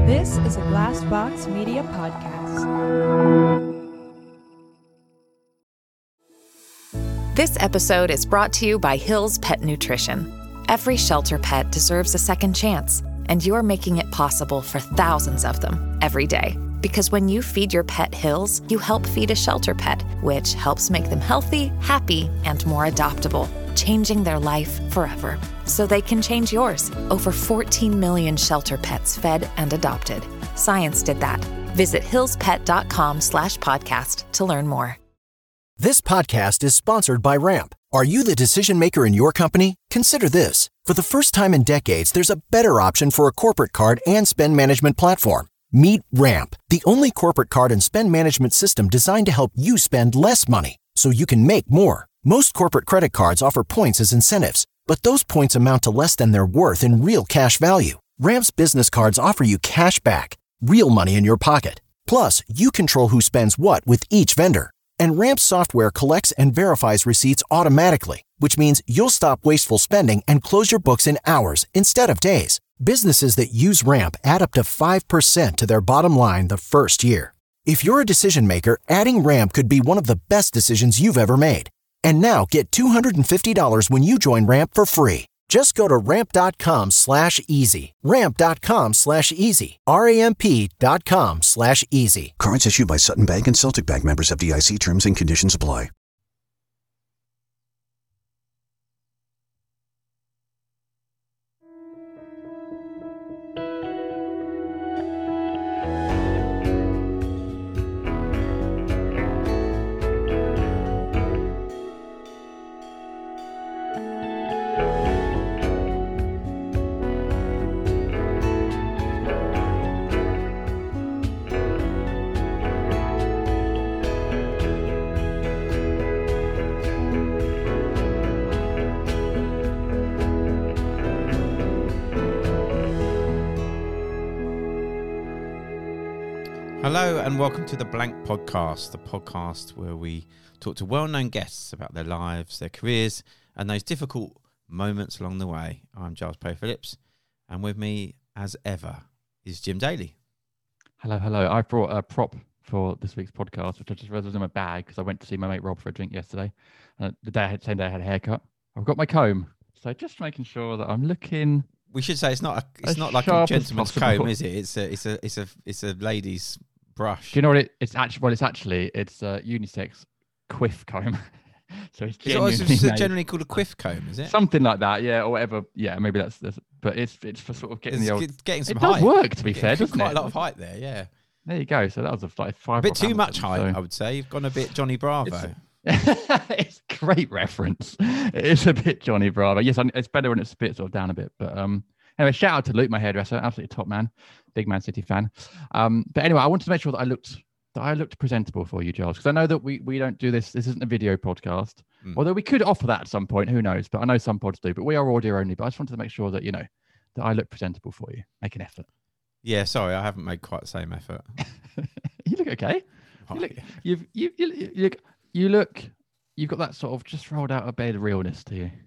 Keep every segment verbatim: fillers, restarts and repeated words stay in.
This is a Glassbox Media podcast. This episode is brought to you by Hill's Pet Nutrition. Every shelter pet deserves a second chance, and you're making it possible for thousands of them every day. Because when you feed your pet Hill's, you help feed a shelter pet, which helps make them healthy, happy, and more adoptable, changing their life forever. So they can change yours. Over fourteen million shelter pets fed and adopted. Science did that. Visit hillspet.com slash podcast to learn more. This podcast is sponsored by Ramp. Are you the decision maker in your company? Consider this. For the first time in decades, there's a better option for a corporate card and spend management platform. Meet Ramp, the only corporate card and spend management system designed to help you spend less money so you can make more. Most corporate credit cards offer points as incentives, but those points amount to less than their worth in real cash value. Ramp's business cards offer you cash back, real money in your pocket. Plus, you control who spends what with each vendor. And Ramp's software collects and verifies receipts automatically, which means you'll stop wasteful spending and close your books in hours instead of days. Businesses that use Ramp add up to five percent to their bottom line the first year. If you're a decision maker, adding Ramp could be one of the best decisions you've ever made. And now get two hundred fifty dollars when you join Ramp for free. Just go to ramp.com slash easy. Ramp.com slash easy. R-A-M-P dot com slash easy. Cards issued by Sutton Bank and Celtic Bank, members, F D I C. Terms and conditions apply. Hello and welcome to the Blank Podcast, the podcast where we talk to well-known guests about their lives, their careers, and those difficult moments along the way. I'm Giles Perry Phillips, and with me, as ever, is Jim Daly. Hello, hello. I brought a prop for this week's podcast, which I just realised was in my bag because I went to see my mate Rob for a drink yesterday. And the day I had, same day I had a haircut. I've got my comb, so just making sure that I'm looking. We should say it's not a, it's as not like a sharp as gentleman's possible. comb, is it? It's a it's a it's a it's a lady's brush. Do you know what it, it's actually? Well, it's actually it's a unisex quiff comb. So it's Is it, oh, it's genuinely just made- generally called a quiff comb, is it? something like that, yeah, or whatever. Yeah, maybe that's, that's but it's it's for sort of getting It's the old. get- getting some It does height. work, to be Getting fair, doesn't quite it? a lot of height there, yeah. There you go. So that was a, like five. A bit too much Hamilton, height, so- I would say. You've gone a bit Johnny Bravo. It's a great reference. It is a bit Johnny Bravo. Yes, I- it's better when it's a bit sort of down a bit. But um, anyway, shout out to Luke, my hairdresser, absolutely top man, big Man City fan. Um, but anyway, I wanted to make sure that I looked that I looked presentable for you, Giles, because I know that we we don't do this. This isn't a video podcast, Mm. although we could offer that at some point. Who knows? But I know some pods do. But we are audio only. But I just wanted to make sure that you know that I look presentable for you. Make an effort. Yeah, sorry, I haven't made quite the same effort. You look okay. Oh, You look, yeah. you've you, you you look you look you've got that sort of just rolled out of bed realness to you.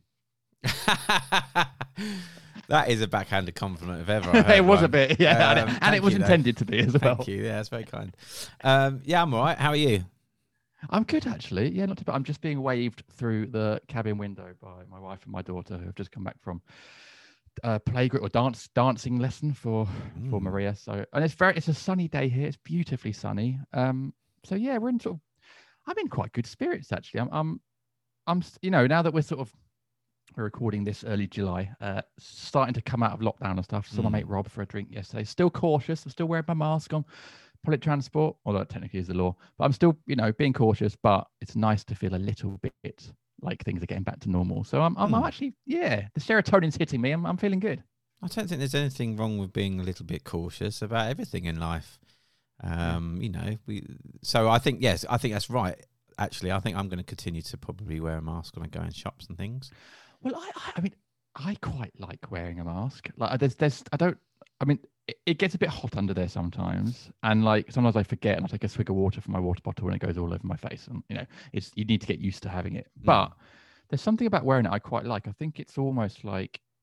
That is a backhanded compliment if ever I heard It was one. a bit, yeah, and Um, it, and thank it was you, though. intended to be as well. Thank you. Yeah, that's very kind. Um, yeah, I'm all right. How are you? I'm good actually. Yeah, not too bad. I'm just being waved through the cabin window by my wife and my daughter who have just come back from uh, playgroup or dance dancing lesson for for Mm. Maria. So and it's very it's a sunny day here. It's beautifully sunny. Um, so yeah, we're in sort of I'm in quite good spirits actually. I'm I'm I'm s- you know now that we're sort of we're recording this early July, uh, starting to come out of lockdown and stuff. So Mm. my mate Rob for a drink yesterday. Still cautious. I'm still wearing my mask on public transport, although that technically is the law. But I'm still, you know, being cautious. But it's nice to feel a little bit like things are getting back to normal. So I'm, I'm, I'm Mm. actually, yeah, the serotonin's hitting me. I'm, I'm feeling good. I don't think there's anything wrong with being a little bit cautious about everything in life. Um, you know, we. So I think yes, I think that's right. Actually, I think I'm going to continue to probably wear a mask when I go in shops and things. Well, I, I, I mean, I quite like wearing a mask. Like, there's, there's, I don't. I mean, it, it gets a bit hot under there sometimes, and like sometimes I forget, and I take a swig of water from my water bottle, and it goes all over my face. And you know, it's you need to get used to having it. Mm. But there's something about wearing it I quite like. I think it's almost like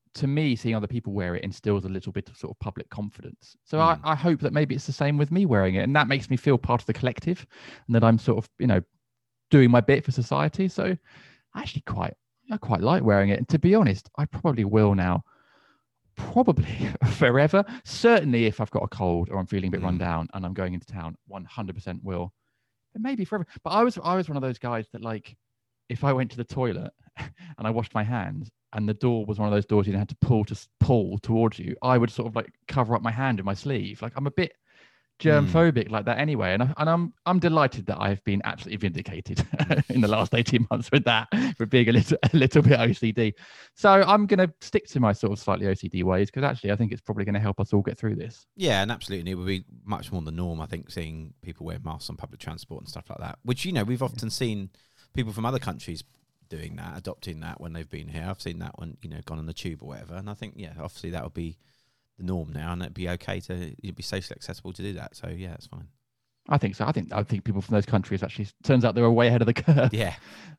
to me, seeing other people wear it instills a little bit of sort of public confidence. So Mm. I, I hope that maybe it's the same with me wearing it, and that makes me feel part of the collective, and that I'm sort of, you know, doing my bit for society. So I actually quite, I quite like wearing it. And to be honest, I probably will now, probably forever. Certainly if I've got a cold or I'm feeling a bit Mm. run down and I'm going into town, one hundred percent will. But maybe forever. But I was, I was one of those guys that, like, if I went to the toilet and I washed my hands and the door was one of those doors you had to pull to pull towards you, I would sort of like cover up my hand in my sleeve. Like, I'm a bit germ phobic like that anyway. And, I, and I'm I'm delighted that I've been absolutely vindicated in the last eighteen months with that, for being a little, a little bit O C D. So I'm going to stick to my sort of slightly O C D ways, because actually I think it's probably going to help us all get through this. Yeah, and absolutely. It would be much more the norm, I think, seeing people wear masks on public transport and stuff like that, which, you know, we've often seen people from other countries doing that, adopting that when they've been here. I've seen that when, you know, gone on the tube or whatever. And I think, yeah, obviously that would be the norm now, and it'd be okay to, it'd be socially accessible to do that. So yeah, it's fine. I think so. I think I think people from those countries actually, turns out they were way ahead of the curve. Yeah.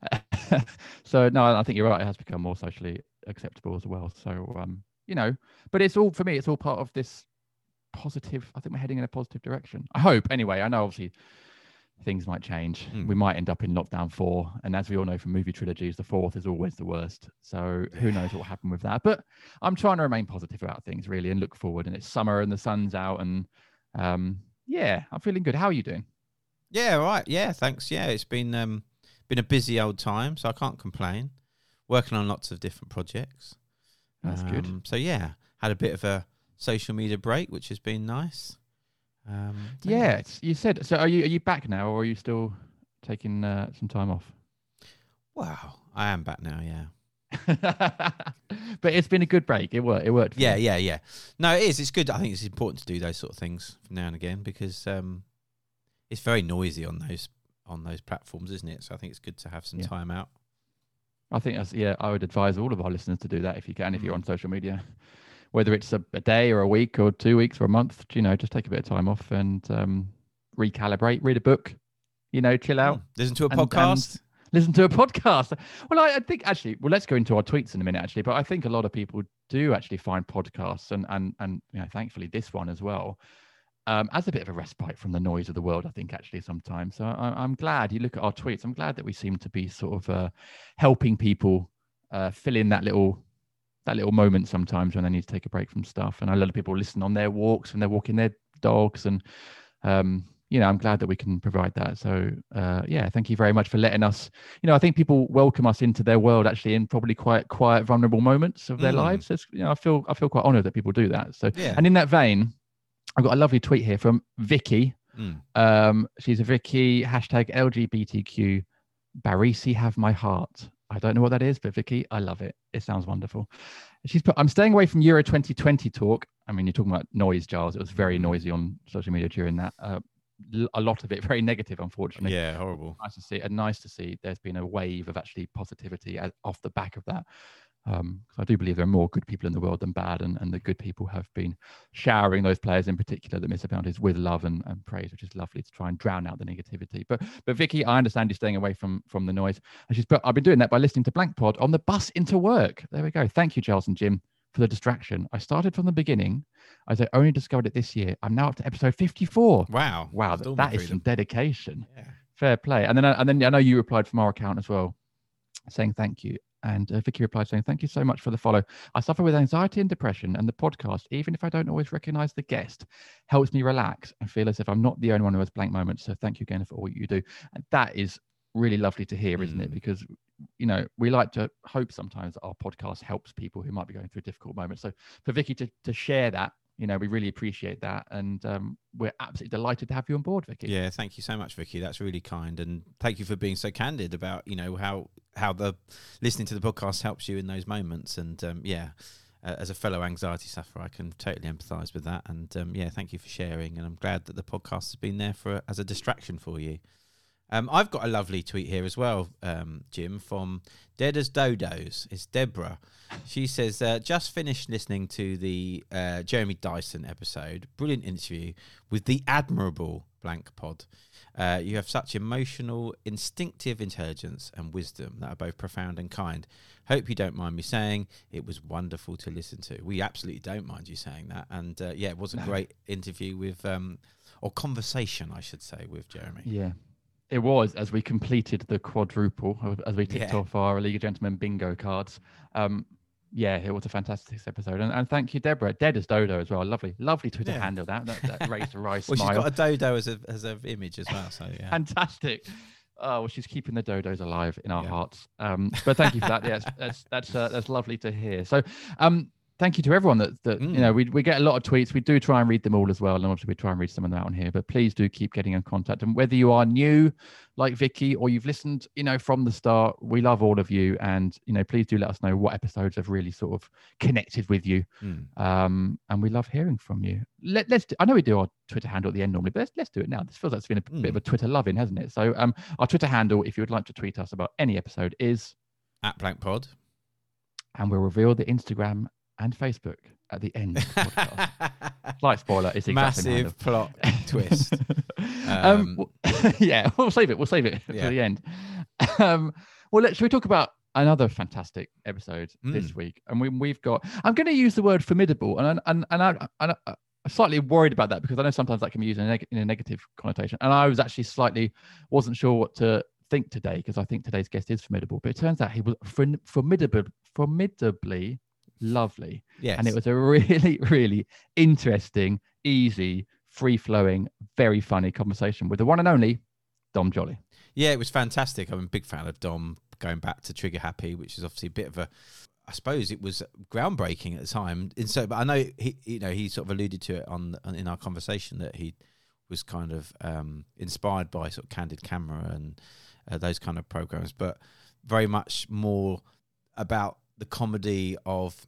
So no, I think you're right. It has become more socially acceptable as well. So um, you know, but it's all, for me, it's all part of this positive. I think we're heading in a positive direction. I hope. Anyway, I know obviously things might change. Mm. We might end up in lockdown four, and as we all know from movie trilogies, the fourth is always the worst. So who knows what will happen with that? But I'm trying to remain positive about things, really, and look forward. And it's summer and the sun's out, and um, yeah, I'm feeling good. How are you doing? Yeah, right. Yeah, thanks. Yeah, it's been um, been a busy old time, so I can't complain. Working on lots of different projects. That's good. Um, so yeah, had a bit of a social media break, which has been nice. Um, so Yeah, it's, you said so. Are you are you back now, or are you still taking uh, some time off? Wow, I am back now. Yeah. But it's been a good break. It worked. It worked. for Yeah, you. yeah, yeah. No, it is. It's good. I think it's important to do those sort of things from now and again, because um, it's very noisy on those on those platforms, isn't it? So I think it's good to have some Yeah. time out. I think that's, yeah, I would advise all of our listeners to do that if you can, if you're Mm. on social media, whether it's a, a day or a week or two weeks or a month, you know, just take a bit of time off and um, recalibrate, read a book, you know, chill out. Mm. Listen to a and- podcast. and listen to a podcast. Well, I, I think actually, well, let's go into our tweets in a minute, actually, but I think a lot of people do actually find podcasts and, and, and, you know, thankfully this one as well, um, as a bit of a respite from the noise of the world, I think, actually, sometimes. So I, I'm glad you look at our tweets. I'm glad that we seem to be sort of uh, helping people uh, fill in that little that little moment sometimes when they need to take a break from stuff. And a lot of people listen on their walks when they're walking their dogs. And, um, you know, I'm glad that we can provide that. So, uh, yeah, thank you very much for letting us, you know, I think people welcome us into their world actually in probably quite quiet, vulnerable moments of their Mm. lives. It's, you know, I feel, I feel quite honored that people do that. So, Yeah. and in that vein, I've got a lovely tweet here from Vicky. Mm. Um, she's a Vicky, hashtag L G B T Q, Barisi have my heart. I don't know what that is, but Vicky, I love it. It sounds wonderful. She's put, I'm staying away from Euro twenty twenty talk. I mean, you're talking about noise, Giles. It was very noisy on social media during that. Uh, l- a lot of it very negative, unfortunately. Yeah, horrible. Nice to see, and nice to see there's been a wave of actually positivity as, off the back of that. Um, 'cause I do believe there are more good people in the world than bad, and, and the good people have been showering those players in particular that miss boundaries with love and, and praise, which is lovely to try and drown out the negativity. But but Vicky, I understand you're staying away from from the noise, and she's put, I've been doing that by listening to Blank Pod on the bus into work. There we go. Thank you, Giles and Jim, for the distraction. I started from the beginning, as I only discovered it this year. I'm now up to episode fifty-four. Wow. Wow, Still that not is some freedom. dedication. Yeah. Fair play. And then and then I know you replied from our account as well, saying thank you. And uh, Vicky replied saying, thank you so much for the follow. I suffer with anxiety and depression, and the podcast, even if I don't always recognize the guest, helps me relax and feel as if I'm not the only one who has blank moments. So thank you again for all you do. And that is really lovely to hear, isn't it? Mm. Because, you know, we like to hope sometimes that our podcast helps people who might be going through difficult moments. So for Vicky to, to share that, you know, we really appreciate that. And um, we're absolutely delighted to have you on board, Vicky. Yeah, thank you so much, Vicky. That's really kind, and thank you for being so candid about, you know, how how the listening to the podcast helps you in those moments. And um, yeah, uh, as a fellow anxiety sufferer, I can totally empathise with that. And um, yeah, thank you for sharing. And I'm glad that the podcast has been there for as a distraction for you. Um, I've got a lovely tweet here as well, um, Jim, from Dead as Dodos. It's Deborah. She says, uh, just finished listening to the uh, Jeremy Dyson episode. Brilliant interview with the admirable Blank Pod. Uh, you have such emotional, instinctive intelligence and wisdom that are both profound and kind. Hope you don't mind me saying it was wonderful to listen to. We absolutely don't mind you saying that. And uh, yeah, it was a great interview with, um, or conversation, I should say, with Jeremy. Yeah, it was, as we completed the quadruple, as we ticked Yeah. off our League of Gentlemen bingo cards. Um, yeah, it was a fantastic episode. And, and thank you, Deborah. Dead as Dodo as well. Lovely, lovely Twitter Yeah. handle. That that, that raised a wry Well, smile. she's got a dodo as a as an image as well. So yeah, Fantastic. Oh, well, she's keeping the dodos alive in our Yeah. hearts. Um, but thank you for that. Yes, that's that's uh, that's lovely to hear. So, um, thank you to everyone that that Mm. you know we we get a lot of tweets. We do try and read them all as well, and obviously we try and read some of them out on here. But please do keep getting in contact. And whether you are new, like Vicky, or you've listened, you know, from the start, we love all of you. And you know, please do let us know what episodes have really sort of connected with you. Mm. Um, and we love hearing from you. Let, let's. Do, I know we do our Twitter handle at the end normally, but let's, let's do it now. This feels like it's been a Mm. bit of a Twitter loving, hasn't it? So, um, our Twitter handle, if you would like to tweet us about any episode, is, at Blank Pod. and we'll reveal the Instagram and Facebook at the end of the podcast. Slight spoiler, it's the exact same Massive plot twist. um, Um, w- yeah, we'll save it. We'll save it Yeah. for the end. Um, well, let's. Should we talk about another fantastic episode this Mm. week? And we, we've got. I'm going to use the word formidable, and and and I, and I, I'm slightly worried about that because I know sometimes that can be used in a, neg- in a negative connotation. And I was actually slightly wasn't sure what to think today because I think today's guest is formidable, but it turns out he was form- formidable, formidably lovely. yes. And it was a really, really interesting, easy, free-flowing, very funny conversation with the one and only Dom Jolly. Yeah, it was fantastic. I'm a big fan of Dom going back to Trigger Happy, which is obviously a bit of a, I suppose it was groundbreaking at the time. And so, but I know he, you know, he sort of alluded to it on, on in our conversation that he was kind of um, inspired by sort of Candid Camera and uh, those kind of programs, but very much more about the comedy of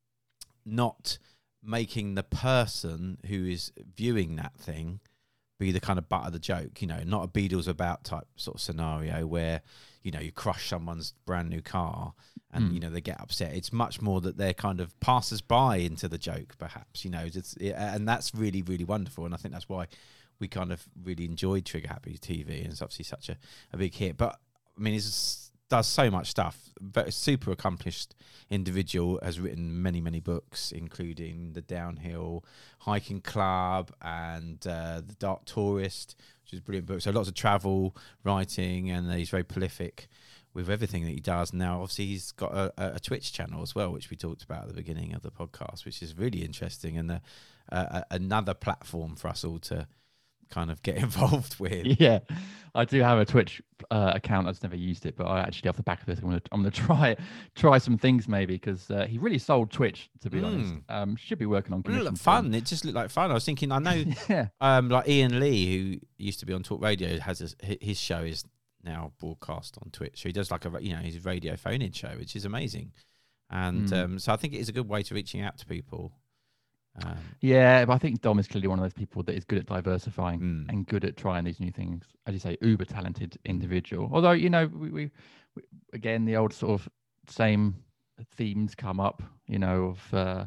not making the person who is viewing that thing be the kind of butt of the joke, you know, not a Beatles About type sort of scenario where, you know, you crush someone's brand new car and, Mm. you know, they get upset. It's much more that they're kind of passers by into the joke, perhaps, you know, it's, and that's really, really wonderful. And I think that's why we kind of really enjoyed Trigger Happy T V, and it's obviously such a, a big hit. But, I mean, it's does so much stuff. But a super accomplished individual, has written many, many books, including The Downhill Hiking Club and uh, The Dark Tourist, which is a brilliant book. So lots of travel writing, and he's very prolific with everything that he does. Now, obviously, he's got a, a Twitch channel as well, which we talked about at the beginning of the podcast, which is really interesting, and a, a, another platform for us all to kind of get involved with. Yeah, I do have a Twitch uh, account. I just never used it, but I actually, off the back of this, I'm gonna I'm gonna try try some things maybe because uh, he really sold Twitch. To be Mm. honest, um, should be working on It commission. looked for him. fun. It just looked like fun. I was thinking, I know, Yeah, um, like Ian Lee, who used to be on Talk Radio, has a, hi- his show is now broadcast on Twitch. So he does like a, you know, his radio phone-in show, which is amazing. And Mm. um, so I think it is a good way to reaching out to people. Um, yeah, but I think Dom is clearly one of those people that is good at diversifying Mm. and good at trying these new things. As you say, uber talented individual. Although you know, we, we, we again the old sort of same themes come up. You know, of uh,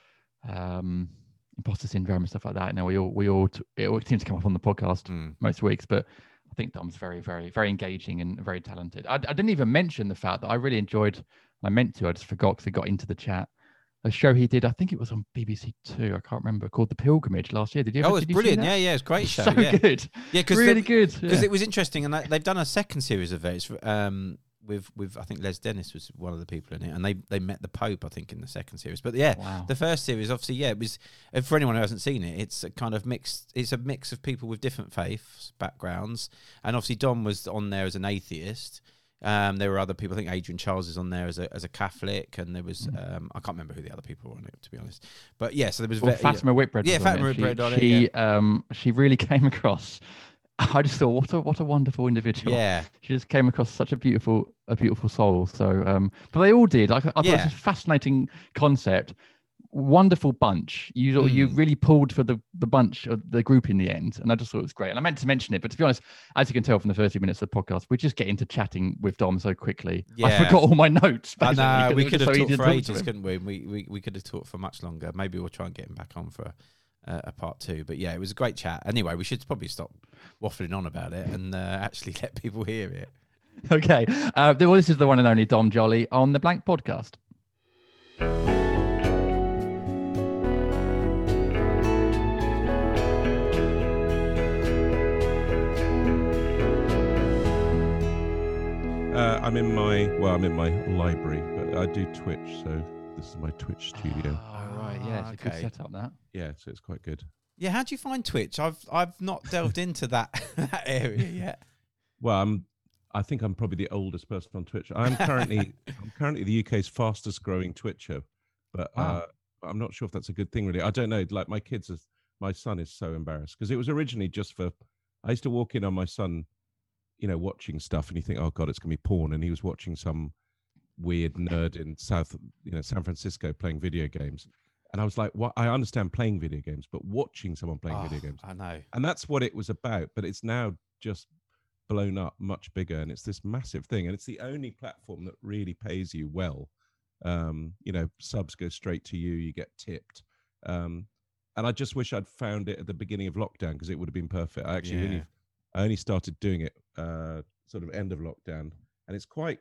um, imposter syndrome and stuff like that. You know, we all we all t- it all seems to come up on the podcast mm. most weeks, but I think Dom's very, very, very engaging and very talented. I, I didn't even mention the fact that I really enjoyed. I meant to. I just forgot because it got into the chat. A show he did, I think it was on B B C Two. I can't remember. Called The Pilgrimage last year. Did you? Ever, Oh, it's did you see brilliant. that? Yeah, yeah, it's a great show. So yeah. good. Yeah, because really good. Because Yeah. it was interesting, and they, they've done a second series of it. It's, um, with with I think Les Dennis was one of the people in it, and they they met the Pope, I think, in the second series. But yeah, Wow. the first series, obviously, yeah, it was. And for anyone who hasn't seen it, it's a kind of mixed. It's a mix of people with different faiths backgrounds, and obviously Dom was on there as an atheist. Um, there were other people. I think Adrian Charles is on there as a as a Catholic, and there was Mm. um, I can't remember who the other people were on it, to be honest. But yeah, so there was Well, ve- Fatima Whitbread. Yeah, was on Fatima it. She- Whitbread on it, She um she really came across. I just thought, what a what a wonderful individual. yeah. She just came across such a beautiful a beautiful soul. So um, but they all did. I, I thought Yeah. it was a fascinating concept. Wonderful bunch. You you Mm. really pulled for the the bunch of the group in the end, and I just thought it was great. And I meant to mention it, but to be honest, as you can tell from the first few minutes of the podcast, we just get into chatting with Dom so quickly. I Yeah. forgot all my notes. I basically, know 'cause we it was could just have so easy talked to for talk to ages, him. couldn't we? We, we? we could have talked for much longer. Maybe we'll try and get him back on for uh, a part two. But yeah, it was a great chat. Anyway, we should probably stop waffling on about it and uh, actually let people hear it. Okay. Uh, well, this is the one and only Dom Jolly on the Blank Podcast. Uh, I'm in my well, I'm in my library, but I do Twitch, so this is my Twitch studio. Oh, right, yeah, it's a okay. good setup, that. Yeah, so it's quite good. Yeah, how do you find Twitch? I've I've not delved into that that area yet. Well, I'm. I think I'm probably the oldest person on Twitch. I'm currently I'm currently the U K's fastest growing Twitcher, but Wow. uh, I'm not sure if that's a good thing, really. I don't know. Like my kids, are, my son is so embarrassed because it was originally just for. I used to walk in on my son, you know, watching stuff, and you think, oh god, it's gonna be porn, and he was watching some weird nerd in South, you know, San Francisco playing video games, and I was like, what? I understand playing video games, but watching someone playing Oh, video games, I know. and that's what it was about. But it's now just blown up much bigger, and it's this massive thing, and it's the only platform that really pays you well. Um, you know, subs go straight to you, you get tipped. Um, and I just wish I'd found it at the beginning of lockdown because it would have been perfect. I actually Yeah. really, I only started doing it uh, sort of end of lockdown, and it's quite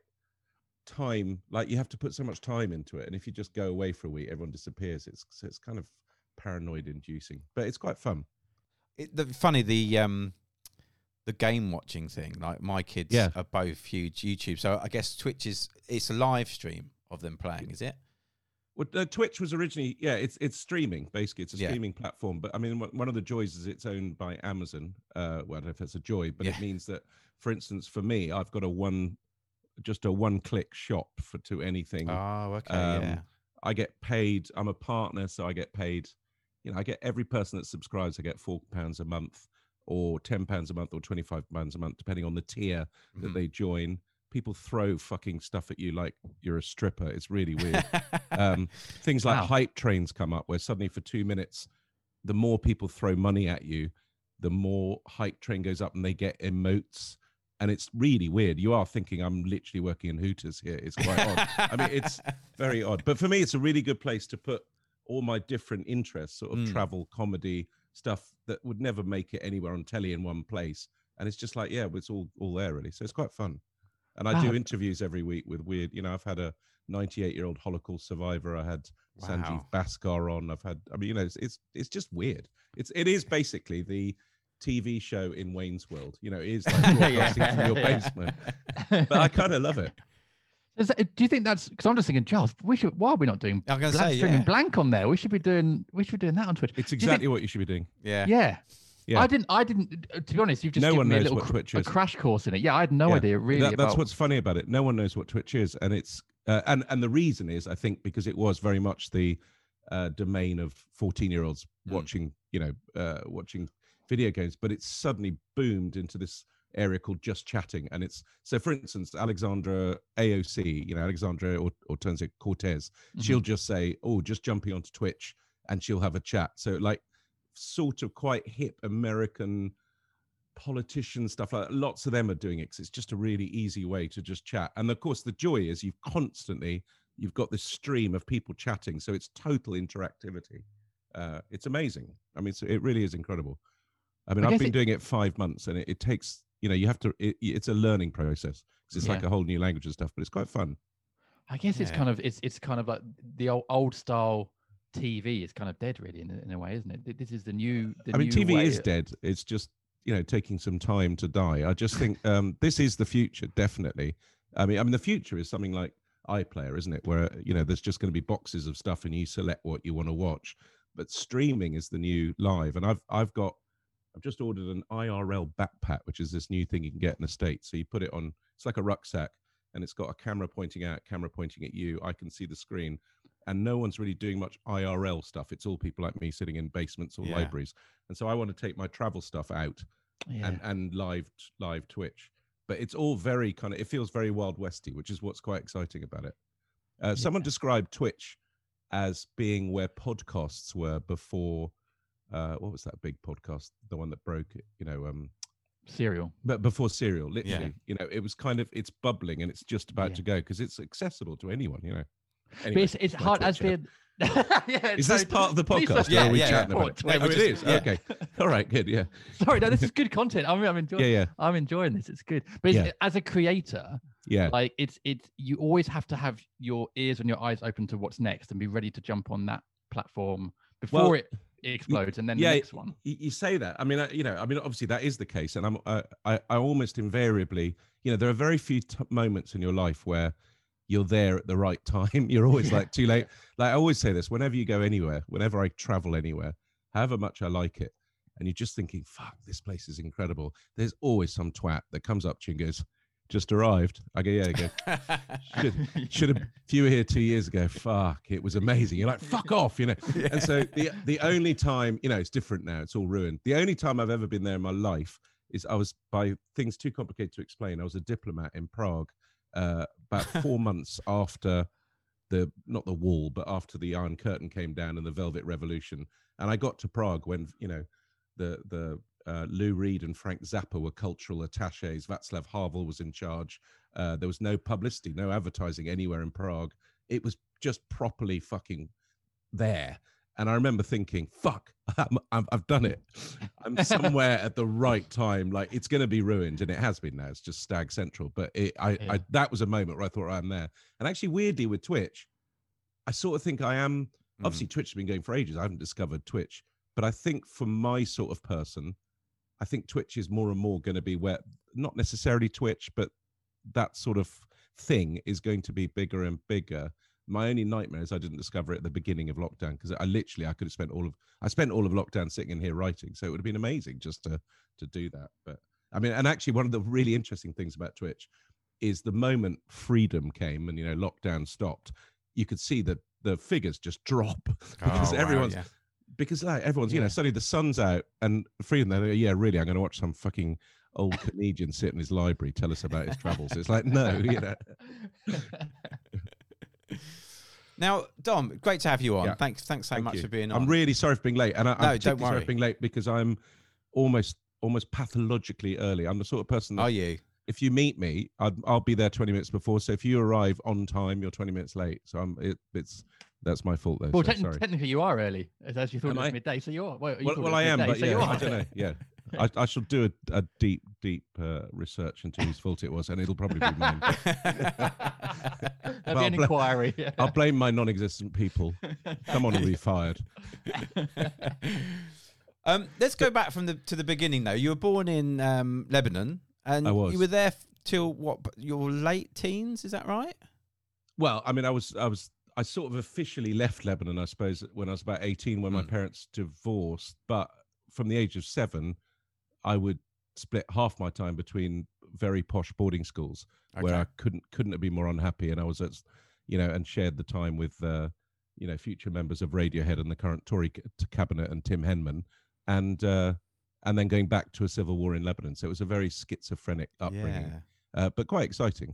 time. Like you have to put so much time into it, and if you just go away for a week, everyone disappears. It's so it's kind of paranoid inducing, but it's quite fun. It, the, funny the um the game watching thing. Like my kids Yeah. are both huge YouTube, so I guess Twitch is it's a live stream of them playing, is it? Well, uh, Twitch was originally, yeah, it's it's streaming basically. It's a Yeah. streaming platform, but I mean, one one of the joys is it's owned by Amazon. Uh, well, I don't know if it's a joy, but Yeah. it means that, for instance, for me, I've got a one, just a one-click shop for to anything. Oh, okay, Um, yeah. I get paid. I'm a partner, so I get paid. You know, I get every person that subscribes. I get four pounds a month, or ten pounds a month, or twenty-five pounds a month, depending on the tier that Mhm. they join. People throw fucking stuff at you like you're a stripper. It's really weird. um, things like Wow. hype trains come up, where suddenly for two minutes, the more people throw money at you, the more hype train goes up, and they get emotes. And it's really weird. You are thinking I'm literally working in Hooters here. It's quite odd. I mean, it's very odd. But for me, it's a really good place to put all my different interests, sort of Mm. travel, comedy, stuff that would never make it anywhere on telly in one place. And it's just like, yeah, it's all all there really. So it's quite fun. And I Wow. do interviews every week with weird, you know, I've had a ninety-eight-year-old Holocaust survivor. I had Sanjeev Wow. Bhaskar on. I've had, I mean, you know, it's it's, it's just weird. It's it is basically the T V show in Wayne's World. You know, it is like broadcasting from your Yeah. basement. But I kind of love it. Is that, do you think that's because I'm just thinking, Charles? We should. Why are we not doing? I'm gonna blank, say, streaming yeah. blank on there. We should be doing. We should be doing that on Twitch. It's Do you exactly think- what you should be doing. Yeah. Yeah. Yeah. I didn't. I didn't. uh, To be honest, you've just No given one me a knows little what cr- Twitch a is. crash course in it. Yeah, I had no Yeah. idea really. That- that's about, what's funny about it. No one knows what Twitch is, and it's uh, and and the reason is, I think, because it was very much the uh, domain of fourteen-year-olds Mm. watching, you know, uh, watching video games. But it's suddenly boomed into this area called just chatting, and it's so. For instance, Alexandra A O C, you know, Alexandra or or turns it Cortez, Mhm. she'll just say, "Oh, just jumping onto Twitch," and she'll have a chat. So like, sort of quite hip American politician stuff, like lots of them are doing it 'cause it's just a really easy way to just chat. And of course the joy is you've constantly you've got this stream of people chatting, so it's total interactivity. Uh it's amazing. I mean, so it really is incredible. I mean, I I've guess been it- doing it five months, and it, it takes, you know, you have to it, it's a learning process because it's like Yeah. a whole new language and stuff, but it's quite fun. I guess it's Yeah. kind of it's it's kind of like the old, old style T V is kind of dead, really, in, a- in a way, isn't it? This is the new. The I mean, new T V way- is dead. It's just, you know, taking some time to die. I just think um, this is the future, definitely. I mean, I mean, the future is something like iPlayer, isn't it? Where, you know, there's just going to be boxes of stuff and you select what you want to watch. But streaming is the new live, and I've I've got I've just ordered an I R L backpack, which is this new thing you can get in the States. So you put it on. It's like a rucksack, and it's got a camera pointing out, camera pointing at you. I can see the screen. And no one's really doing much I R L stuff. It's all people like me sitting in basements or Yeah. libraries. And so I want to take my travel stuff out Yeah. and, and live live Twitch. But it's all very kind of, it feels very Wild Westy, which is what's quite exciting about it. Uh, Someone described Twitch as being where podcasts were before, uh, what was that big podcast? The one that broke it, you know, um, Serial. but before Serial, literally, you know, it was kind of, it's bubbling and it's just about Yeah. to go because it's accessible to anyone, you know. Anyway, but it's, it's my hard as Twitch being. yeah, Is so this part of the please podcast? let's- or Yeah, are we yeah, chatting yeah. about it? No, Oh, we're it just- is. yeah. Okay. All right. Good. Yeah. Sorry, no, this is good content. I'm, I'm enjoying. Yeah. Yeah. I'm enjoying this. It's good. But it's, Yeah. as a creator, Yeah. like it's it's you always have to have your ears and your eyes open to what's next and be ready to jump on that platform before Well, it, it explodes and then yeah, the next one. You, you say that. I mean, I, you know, I mean, obviously that is the case, and I'm, uh, I, I almost invariably, you know, there are very few t- moments in your life where you're there at the right time. You're always like too late. Like I always say this: whenever you go anywhere, whenever I travel anywhere, however much I like it, and you're just thinking, "Fuck, this place is incredible." There's always some twat that comes up to you and goes, "Just arrived." I go, "Yeah." I go, should, should have. If you were here two years ago, fuck, it was amazing. You're like, "Fuck off," you know. Yeah. And so the the only time, you know, it's different now. It's all ruined. The only time I've ever been there in my life is I was, by things too complicated to explain, I was a diplomat in Prague uh, about four months after the not the wall, but after the Iron Curtain came down and the Velvet Revolution. And I got to Prague when you know the the Uh, Lou Reed and Frank Zappa were cultural attaches. Václav Havel was in charge. Uh, there was no publicity, no advertising anywhere in Prague. It was just properly fucking there. And I remember thinking, fuck, I'm, I'm, I've done it. I'm somewhere at the right time. Like, it's going to be ruined. And it has been now. It's just Stag Central. But it, I, Yeah. I, that was a moment where I thought, I'm there. And actually, weirdly, with Twitch, I sort of think I am. Obviously, Twitch has been going for ages. I haven't discovered Twitch. But I think for my sort of person, I think Twitch is more and more going to be where, not necessarily Twitch, but that sort of thing is going to be bigger and bigger. My only nightmare is I didn't discover it at the beginning of lockdown, because I literally, I could have spent all of, I spent all of lockdown sitting in here writing. So it would have been amazing just to, to do that. But I mean, and actually one of the really interesting things about Twitch is the moment freedom came and, you know, lockdown stopped, you could see that the figures just drop because Oh, wow, everyone's, yeah. because like everyone's, you know, Yeah. suddenly the sun's out and freedom. Then, yeah, really, I'm going to watch some fucking old comedian sit in his library tell us about his travels. It's like, no, you know. Now, Dom, great to have you on. Yeah. Thanks, thanks so Thank much you. for being on. I'm really sorry for being late, and I, No, I'm don't particularly sorry worry. for being late because I'm almost almost pathologically early. I'm the sort of person that Are you? if you meet me, I'd, I'll be there twenty minutes before. So if you arrive on time, you're twenty minutes late. So I'm it, it's that's my fault though. Well, so techni- sorry. technically you are early, as, as you thought Am it was I? midday. So you're. Well, you Well, thought well it I was am, midday, but so you yeah, are. I don't know. Yeah, I, I shall do a, a deep, deep uh, research into whose fault it was, and it'll probably be mine. There'll Well, be an bla- inquiry. Yeah. I'll blame my non-existent people. Come on and be fired. Um, let's go back from the to the beginning though. You were born in um, Lebanon, and I was. you were there f- till what? Your late teens, is that right? Well, I mean, I was, I was, I sort of officially left Lebanon, I suppose, when I was about eighteen, when my Mm. parents divorced. But from the age of seven, I would split half my time between very posh boarding schools, where Okay. I couldn't couldn't have been more unhappy, and I was at, you know, and shared the time with, uh, you know, future members of Radiohead and the current Tory c- cabinet and Tim Henman, and uh, and then going back to a civil war in Lebanon. So it was a very schizophrenic upbringing, Yeah, uh, but quite exciting.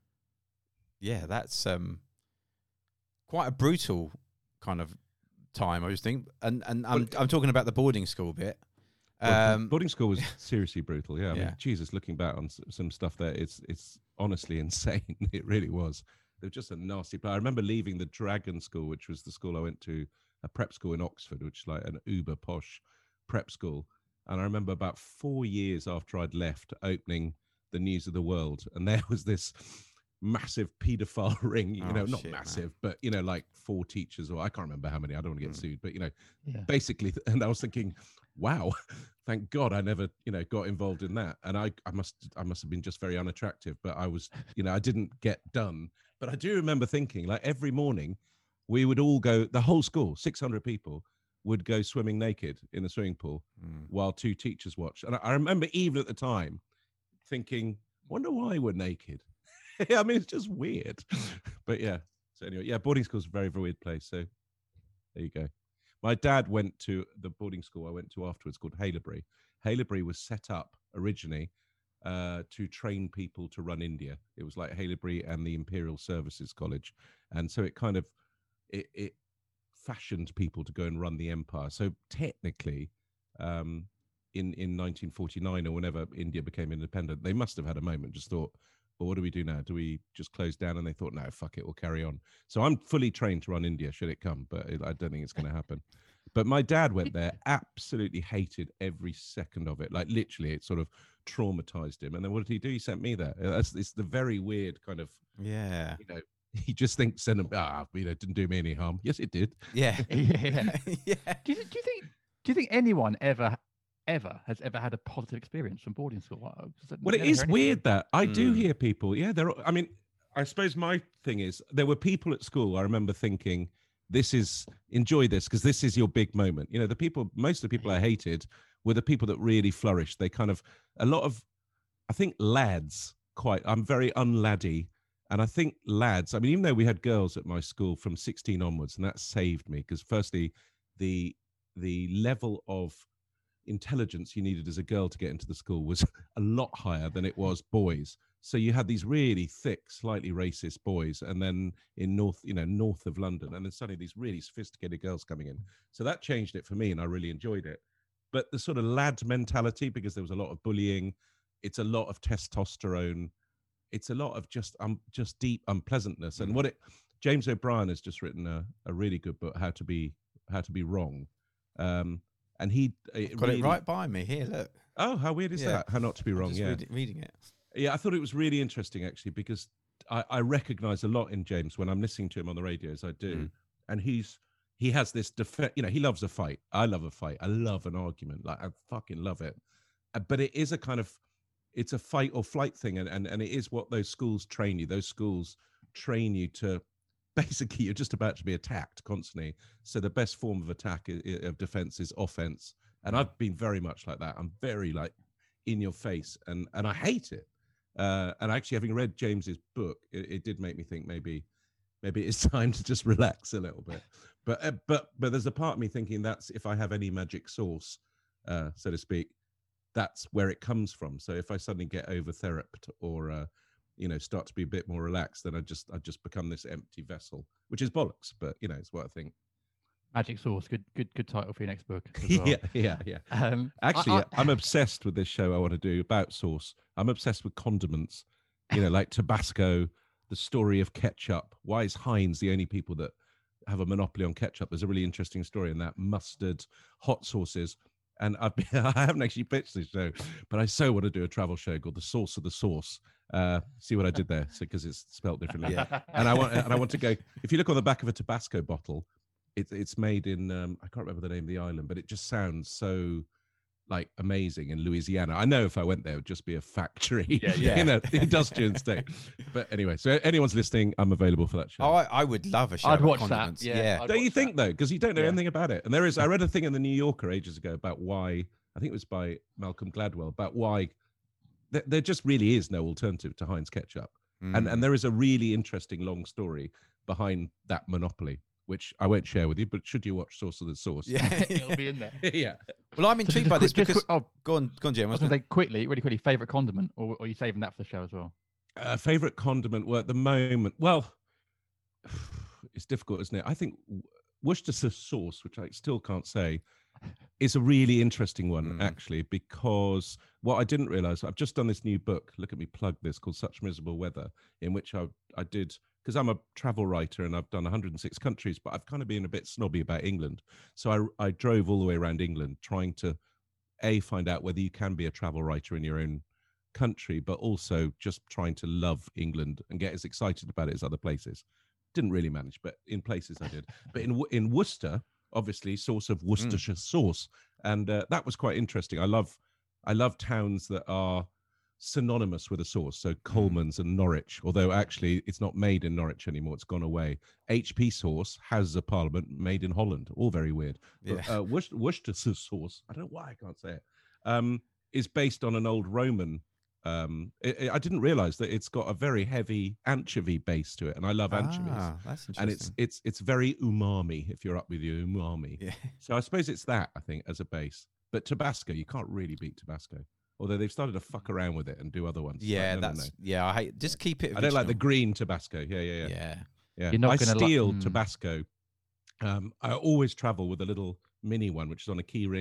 yeah, that's um, quite a brutal kind of time. I was thinking, and and I'm I'm talking about the boarding school bit. Well, Um, boarding school was seriously brutal. Yeah, I mean, Yeah. Jesus, looking back on s- some stuff there, it's it's honestly insane. It really was. They were just a nasty place. I remember leaving the Dragon School, which was the school I went to, a prep school in Oxford, which is like an uber posh prep school. And I remember about four years after I'd left, opening the News of the World, and there was this massive paedophile ring. You Oh, know, not shit, man. massive, but you know, like four teachers, or I can't remember how many. I don't want to get Mm. sued, but you know, Yeah. basically. And I was thinking, wow, thank God I never, you know, got involved in that. And I, I must, I must have been just very unattractive. But I was, you know, I didn't get done. But I do remember thinking, like every morning, we would all go. The whole school, six hundred people, would go swimming naked in the swimming pool mm. while two teachers watched. And I, I remember even at the time thinking, wonder why we're naked. I mean, it's just weird. But yeah. So anyway, yeah, boarding school's a very, very weird place. So there you go. My dad went to the boarding school I went to afterwards called Haileybury. Haileybury was set up originally uh, to train people to run India. It was like Haileybury and the Imperial Services College. And so it kind of, it, it fashioned people to go and run the empire. So technically, um, in, in nineteen forty-nine or whenever India became independent, they must have had a moment, just thought, Well, what do we do now? Do we just close down? And they thought, no, fuck it, we'll carry on. So I'm fully trained to run India should it come, but I don't think it's going to happen. But my dad went there, absolutely hated every second of it. Like literally, it sort of traumatized him. And then what did he do? He sent me there. That's it's the very weird kind of, yeah. You know, he just thinks, send him, ah, you know, it didn't do me any harm. Yes, it did. Yeah. yeah. yeah. Do you, do you think? Do you think anyone ever, ever has ever had a positive experience from boarding school? Well, it is weird that I mm. do hear people. Yeah, there. I mean, I suppose my thing is there were people at school. I remember thinking, this is enjoy this because this is your big moment. You know, the people, most of the people I hated were the people that really flourished. They kind of, a lot of, I think lads quite, I'm very unladdie. And I think lads, I mean, even though we had girls at my school from sixteen onwards, and that saved me because firstly, the, the level of intelligence you needed as a girl to get into the school was a lot higher than it was boys. So you had these really thick, slightly racist boys, and then in north, you know, north of London, and then suddenly these really sophisticated girls coming in. So that changed it for me, and I really enjoyed it. But the sort of lad mentality, because there was a lot of bullying, it's a lot of testosterone, it's a lot of just um, just deep unpleasantness. And what it, James O'Brien has just written a, a really good book, How to Be How to Be Wrong, um, and he it got really, it right by me here. Look. Oh, how weird is yeah. that? How not to be wrong? Just yeah, read, reading it. Yeah, I thought it was really interesting actually because I, I recognize a lot in James when I'm listening to him on the radio, as I do, mm. and he's he has this def- you know, he loves a fight. I love a fight. I love an argument. Like I fucking love it. Uh, but it is a kind of it's a fight or flight thing, and, and and it is what those schools train you. Those schools train you to basically you're just about to be attacked constantly. So the best form of attack of defense is offense, and I've been very much like that. I'm very like in your face, and and I hate it. Uh, and actually, having read James's book, it, it did make me think maybe, maybe it's time to just relax a little bit. But uh, but but there's a part of me thinking that's if I have any magic sauce, uh, so to speak, that's where it comes from. So if I suddenly get over theraped or uh, you know start to be a bit more relaxed, then I just I just become this empty vessel, which is bollocks. But you know, it's what I think. Magic Sauce, good, good, good title for your next book. As well. yeah, yeah, yeah. Um, Actually, I, I, I'm obsessed with this show. I want to do about sauce. I'm obsessed with condiments. You know, like Tabasco, the story of ketchup. Why is Heinz the only people that have a monopoly on ketchup? There's a really interesting story in that. Mustard, hot sauces, and I've been, I haven't actually pitched this show, but I so want to do a travel show called The Sauce of the Sauce. Uh, see what I did there? So because it's spelt differently. Yeah. And I want, and I want to go. If you look on the back of a Tabasco bottle. It's it's made in um, I can't remember the name of the island, but it just sounds so like amazing in Louisiana. I know if I went there, it would just be a factory, yeah, yeah. you know, industrial state. But anyway, so anyone's listening, I'm available for that show. Oh, I, I would love a show. I'd watch condiments. that. Yeah, yeah. Don't you think that. though? Because you don't know yeah. anything about it. And there is, I read a thing in the New Yorker ages ago about why. I think it was by Malcolm Gladwell about why th- there just really is no alternative to Heinz ketchup, mm. and and there is a really interesting long story behind that monopoly, which I won't share with you, but should you watch Sauce of the Sauce? Yeah, it'll be in there. yeah. Well, I'm intrigued by this quick, because... Quick, oh, go on, go on, Jim. I was going to say quickly, really quickly, favourite condiment, or, or are you saving that for the show as well? Uh, favourite condiment, well, at the moment, well, it's difficult, isn't it? I think Worcestershire sauce, which I still can't say, is a really interesting one, mm. actually, because what I didn't realise, I've just done this new book, look at me plug this, called Such Miserable Weather, in which I, I did... because I'm a travel writer and I've done one hundred six countries, but I've kind of been a bit snobby about England. So I, I drove all the way around England trying to, A, find out whether you can be a travel writer in your own country, but also just trying to love England and get as excited about it as other places. Didn't really manage, but in places I did. But in in Worcester, obviously, source of Worcestershire mm. sauce. And uh, that was quite interesting. I love, I love towns that are synonymous with a sauce, so Coleman's and Norwich, although actually it's not made in Norwich anymore, it's gone away. H P sauce has a parliament made in Holland, all very weird. Yeah. But, uh, Worcester, Worcestershire sauce, I don't know why I can't say it, um, is based on an old Roman. Um, it, it, I didn't realize that it's got a very heavy anchovy base to it, and I love anchovies. Ah, that's interesting. And it's it's it's very umami, if you're up with your umami. Yeah. So I suppose it's that, I think, as a base. But Tabasco, you can't really beat Tabasco. Although they've started to fuck around with it and do other ones. Yeah, like, no, that's no, no. yeah. I hate just keep it. Original. I don't like the green Tabasco. Yeah, yeah, yeah. Yeah, yeah. You're not I gonna steal li- Tabasco. Um, I always travel with a little mini one, which is on a key ring,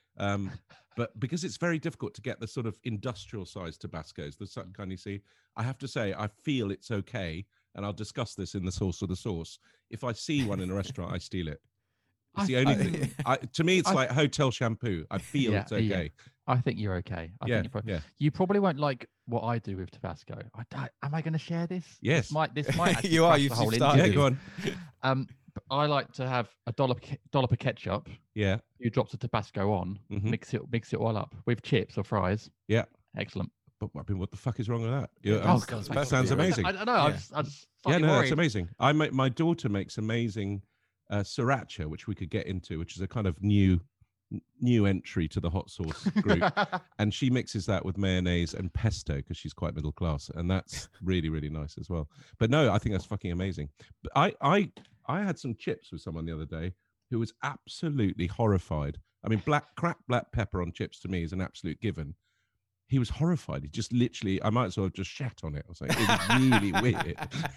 Um, but because it's very difficult to get the sort of industrial size Tabascos, the sort kind you see, I have to say, I feel it's okay. And I'll discuss this in the source of the sauce. If I see one in a restaurant, I steal it. It's I the only think- thing. I, to me, it's I- like hotel shampoo. I feel Yeah, it's okay. yeah. I think you're okay. I Yeah, think you're probably, yeah. You probably won't like what I do with Tabasco. I, don't- am I going to share this? Yes. This might. This might. actually You are, crash you've- the whole you've started. Yeah, interview. go on. Um, but I like to have a dollop dollop of ketchup. Yeah. You drops of Tabasco on, Mhm. mix it mix it all up with chips or fries. Yeah. Excellent. But I mean, what the fuck is wrong with that? Yeah, Oh, um, God, that perfect. sounds Yeah. amazing. I, I don't know. I Yeah. just, I just Yeah, slightly no, that's worried. amazing. I make my daughter makes amazing uh, sriracha, which we could get into, which is a kind of new new entry to the hot sauce group. And she mixes that with mayonnaise and pesto because she's quite middle class, and that's really really nice as well. But no, I think that's fucking amazing. But I I I had some chips with someone the other day who was absolutely horrified. I mean, black cracked black pepper on chips to me is an absolute given. He was horrified. He just literally, I might as well have just shat on it. I was like, it was really weird.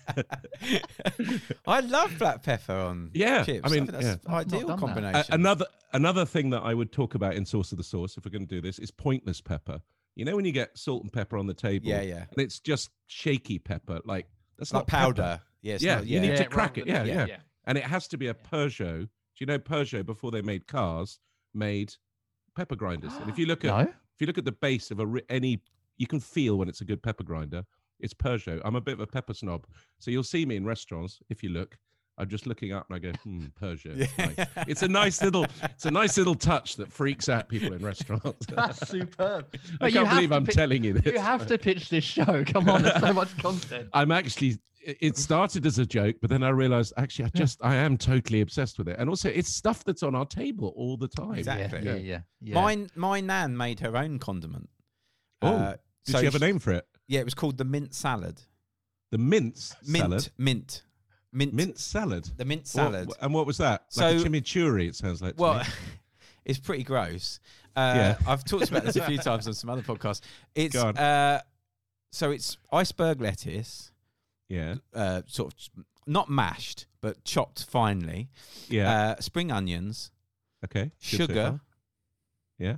I love black pepper on Yeah, chips. I mean, think that's yeah. an ideal done that. combination. A- another another thing that I would talk about in Sauce of the Sauce, if we're going to do this, is pointless pepper. You know when you get salt and pepper on the table, Yeah, yeah. and it's just shaky pepper, like that's like not pepper. powder. Yeah, it's Yeah, not- you yeah. need to Yeah, crack rather it. than- Yeah, yeah, yeah, and it has to be a Peugeot. Do you know Peugeot before they made cars made pepper grinders? And if you look at No. if you look at the base of a ri- any, you can feel when it's a good pepper grinder. It's Peugeot. I'm a bit of a pepper snob, so you'll see me in restaurants. If you look, I'm just looking up and I go, hmm, Peugeot. It's Yeah. nice. It's a nice little, it's a nice little touch that freaks out people in restaurants. That's superb. I But you can't have believe to I'm pi- telling you this. You have to pitch this show. Come on, there's so much content. I'm actually. It started as a joke, but then I realized actually, I just, I am totally obsessed with it, and also it's stuff that's on our table all the time. Exactly. Yeah, yeah, yeah. yeah. Mine, my nan made her own condiment. Oh, Uh, did so she have a name for it? Yeah, it was called the mint salad. The mince Mint, salad. mint, mint, Mint salad. The mint What- salad. and what was that? Like a So- chimichurri, it sounds like. to Well, me. it's pretty gross. Uh, Yeah. I've talked about this a few times on some other podcasts. It's Go on. uh, so it's iceberg lettuce, yeah, uh, sort of not mashed but chopped finely. yeah. Uh, spring onions, okay. Good so sugar, far. Yeah,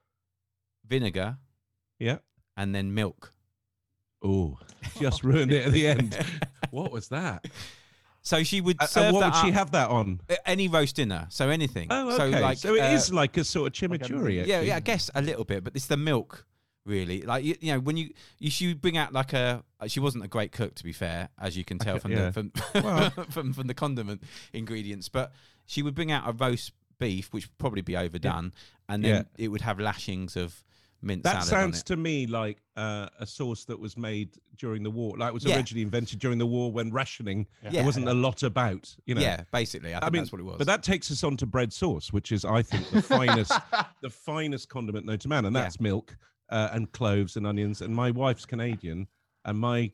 vinegar, yeah. and then milk. Oh, just ruined it at the end. What was that? So she would Uh, serve and what that would she up- have that on? uh, any roast dinner. So anything. Oh, So okay. like, So it is uh, like a sort of chimichurri. Yeah, actually. yeah, I guess a little bit, but it's the milk, really. Like you, you know, when you you should bring out like a. She wasn't a great cook, to be fair, as you can tell Okay, from yeah. the from, Well- from from the condiment ingredients. But she would bring out a roast beef, which would probably be overdone, and then it would have lashings of mint That salad sounds on it. to me like uh, a sauce that was made during the war. Like it was Yeah. originally invented during the war when rationing. Yeah. There wasn't a lot about. You know. Yeah, basically, I think I mean, that's what it was. but that takes us on to bread sauce, which is, I think, the finest, the finest condiment known to man, and Yeah. that's milk uh, and cloves and onions. And my wife's Canadian, and my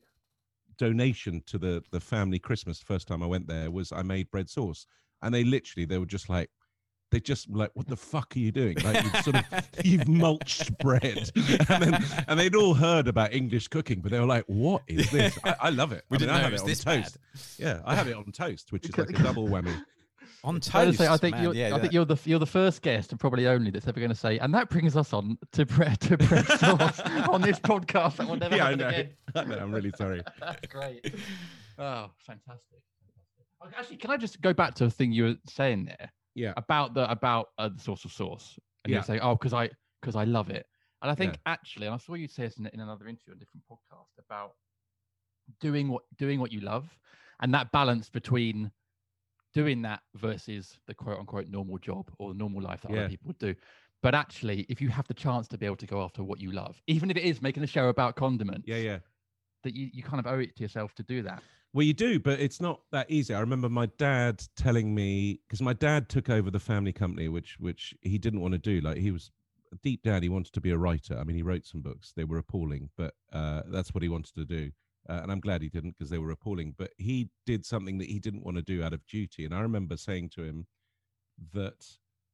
donation to the the family Christmas the first time I went there was I made bread sauce, and they literally they were just like. They just like, what the fuck are you doing? Like you've sort of you've mulched bread, and then and they'd all heard about English cooking, but they were like, what is this? I, I love it. We I didn't mean, I know have it it was on this toast. bad. Yeah, I have it on toast, which is like a double whammy. on I was toast. saying, I think man, you're, yeah, I think that- you're the you're the first guest and probably only that's ever going to say, and that brings us on to bread to bread sauce on this podcast that will never Yeah, I happen know. again. I know. I'm really sorry. That's great. Oh, fantastic. fantastic. Actually, can I just go back to a thing you were saying there Yeah. about the about uh, the source of sauce? And Yeah. you're saying, oh, because I because I love it. And I think Yeah. actually, and I saw you say this in, in another interview, on a different podcast, about doing what doing what you love, and that balance between doing that versus the quote unquote normal job or the normal life that Yeah. other people would do. But actually, if you have the chance to be able to go after what you love, even if it is making a show about condiments, Yeah, yeah. that you, you kind of owe it to yourself to do that. Well, you do, but it's not that easy. I remember my dad telling me, because my dad took over the family company, which which he didn't want to do. Like he was deep down, he wanted to be a writer. I mean, he wrote some books; they were appalling, but uh, that's what he wanted to do. Uh, and I'm glad he didn't, because they were appalling. But he did something that he didn't want to do out of duty. And I remember saying to him that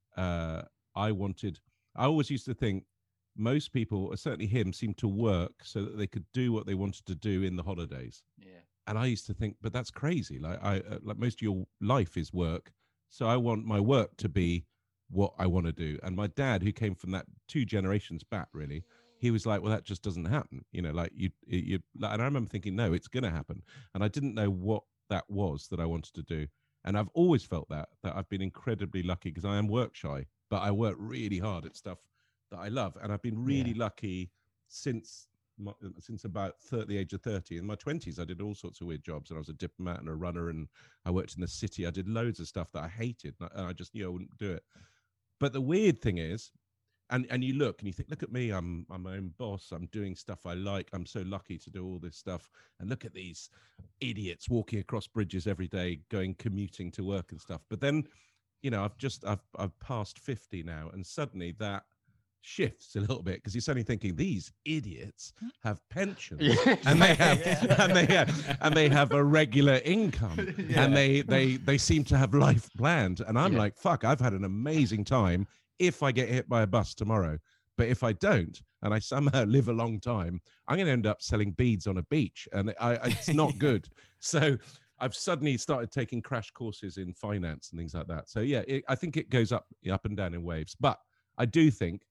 uh, I wanted. I always used to think most people, certainly him, seemed to work so that they could do what they wanted to do in the holidays. Yeah. And I used to think, but that's crazy. Like I, uh, like most of your life is work, so I want my work to be what I want to do. And my dad, who came from that two generations back, really, he was like, well, that just doesn't happen. You know, like you, you, like, and I remember thinking, no, it's going to happen. And I didn't know what that was that I wanted to do. And I've always felt that, that I've been incredibly lucky because I am work shy, but I work really hard at stuff that I love. And I've been really yeah. lucky since my, since about thirty, the age of thirty. In my twenties, I did all sorts of weird jobs, and I was a diplomat and a runner, and I worked in the city. I did loads of stuff that I hated, and I, and I just knew I wouldn't do it. But the weird thing is, and and you look and you think, look at me, I'm I'm my own boss. I'm doing stuff I like. I'm so lucky to do all this stuff. And look at these idiots walking across bridges every day, going commuting to work and stuff. But then, you know, I've just I've I've passed fifty now, and suddenly that shifts a little bit because you're suddenly thinking these idiots have pensions yeah. and they have yeah. and they have and they have a regular income yeah. and they they they seem to have life planned, and I'm yeah. like, fuck, I've had an amazing time if I get hit by a bus tomorrow. But if I don't, and I somehow live a long time, I'm going to end up selling beads on a beach, and I, I it's not good. So I've suddenly started taking crash courses in finance and things like that. So yeah, it, I think it goes up up and down in waves. But I do think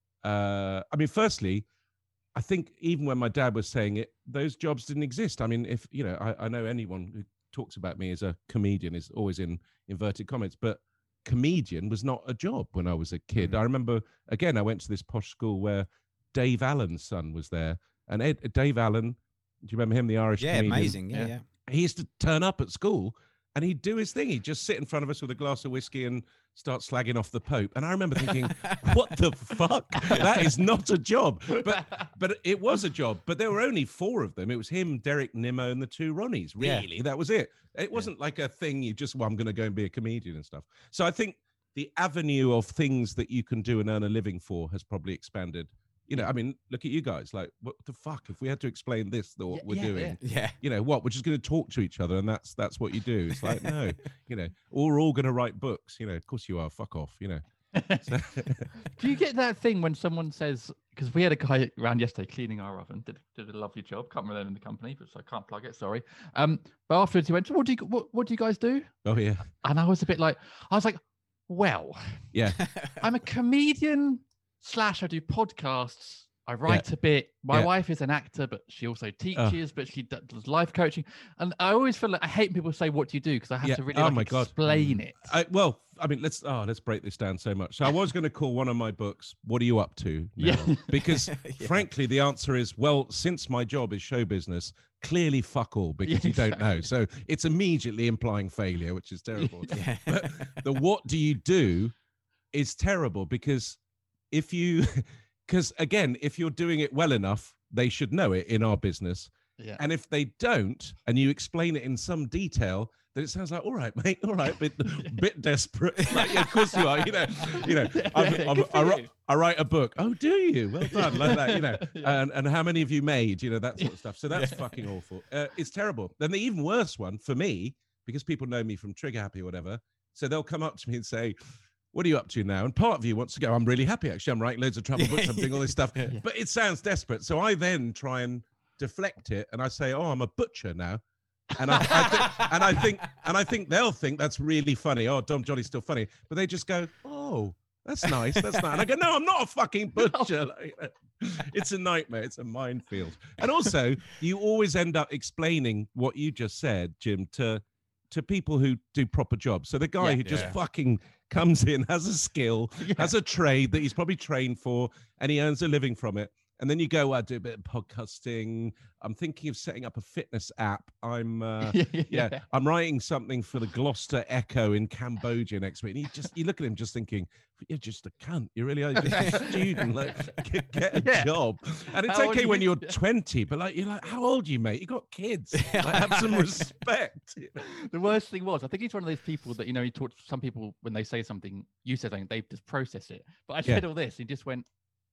Uh, I mean, firstly, I think even when my dad was saying it, those jobs didn't exist. I mean, if, you know, I, I know anyone who talks about me as a comedian is always in inverted comments, but comedian was not a job when I was a kid. Mm-hmm. I remember, again, I went to this posh school where Dave Allen's son was there. And Ed, Dave Allen, do you remember him, the Irish yeah, comedian? Amazing. Yeah, yeah. He used to turn up at school and he'd do his thing. He'd just sit in front of us with a glass of whiskey and start slagging off the Pope. And I remember thinking, what the fuck? That is not a job. But but it was a job. But there were only four of them. It was him, Derek Nimmo, and the two Ronnies. Really, yeah. That was it. It wasn't yeah. like a thing you just, well, I'm going to go and be a comedian and stuff. So I think the avenue of things that you can do and earn a living for has probably expanded. You know, I mean, look at you guys. Like, what the fuck? If we had to explain this, that what yeah, we're yeah, doing, yeah. yeah, you know, what? We're just going to talk to each other, and that's that's what you do. It's like, no, you know, or we're all going to write books. You know, of course you are. Fuck off. You know. So. Do you get that thing when someone says? Because we had a guy around yesterday cleaning our oven. Did did a lovely job. Can't remember the name of the company, but so I can't plug it. Sorry. Um, but afterwards he went, "What do you what, what do you guys do?" Oh yeah. And I was a bit like, I was like, well, yeah, I'm a comedian slash I do podcasts. I write yeah. a bit. My yeah. wife is an actor, but she also teaches, uh, but she does life coaching. And I always feel like I hate people say, what do you do? Because I have yeah. to really oh like, my explain God. it. I, well, I mean, let's oh, let's break this down so much. So I was going to call one of my books, What Are You Up To? Now? Yeah. Because yeah. frankly, the answer is, well, since my job is show business, clearly fuck all, because yeah, you don't know. So it's immediately implying failure, which is terrible. Yeah. But the what do you do is terrible, because if you... Because again, if you're doing it well enough, they should know it in our business. Yeah. And if they don't, and you explain it in some detail, then it sounds like, all right, mate, all right, bit, bit desperate. Like, yeah, of course you are. You know, you know. I'm, I'm, I, write, I write a book. Oh, do you? Well done, like that. You know, yeah. and and how many have you made? You know, that sort of stuff. So that's yeah. fucking awful. Uh, it's terrible. Then the even worse one for me, because people know me from Trigger Happy or whatever, so they'll come up to me and say, what are you up to now? And part of you wants to go, I'm really happy, actually. I'm writing loads of travel books. I'm doing all this stuff. Yeah. But it sounds desperate. So I then try and deflect it. And I say, oh, I'm a butcher now. And I, I think, and I think, and I think they'll think that's really funny. Oh, Dom Jolly's still funny. But they just go, oh, that's nice. That's nice. And I go, no, I'm not a fucking butcher. Like, it's a nightmare. It's a minefield. And also, you always end up explaining what you just said, Jim, to to people who do proper jobs. So the guy yeah, who just yeah. fucking comes in, has a skill, yeah. has a trade that he's probably trained for, and he earns a living from it. And then you go, well, I do a bit of podcasting. I'm thinking of setting up a fitness app. I'm, uh, yeah, yeah. yeah, I'm writing something for the Gloucester Echo in Cambodia next week. And you just, you look at him just thinking, you're just a cunt. You really are you're just a student. Like, get, get a yeah. job. And it's how okay when you? you're twenty, but like, you're like, how old are you, mate? You got kids. Like, have some respect. The worst thing was, I think he's one of those people that, you know, he taught some people when they say something, you say something, they just process it. But I said yeah. all this, he just went,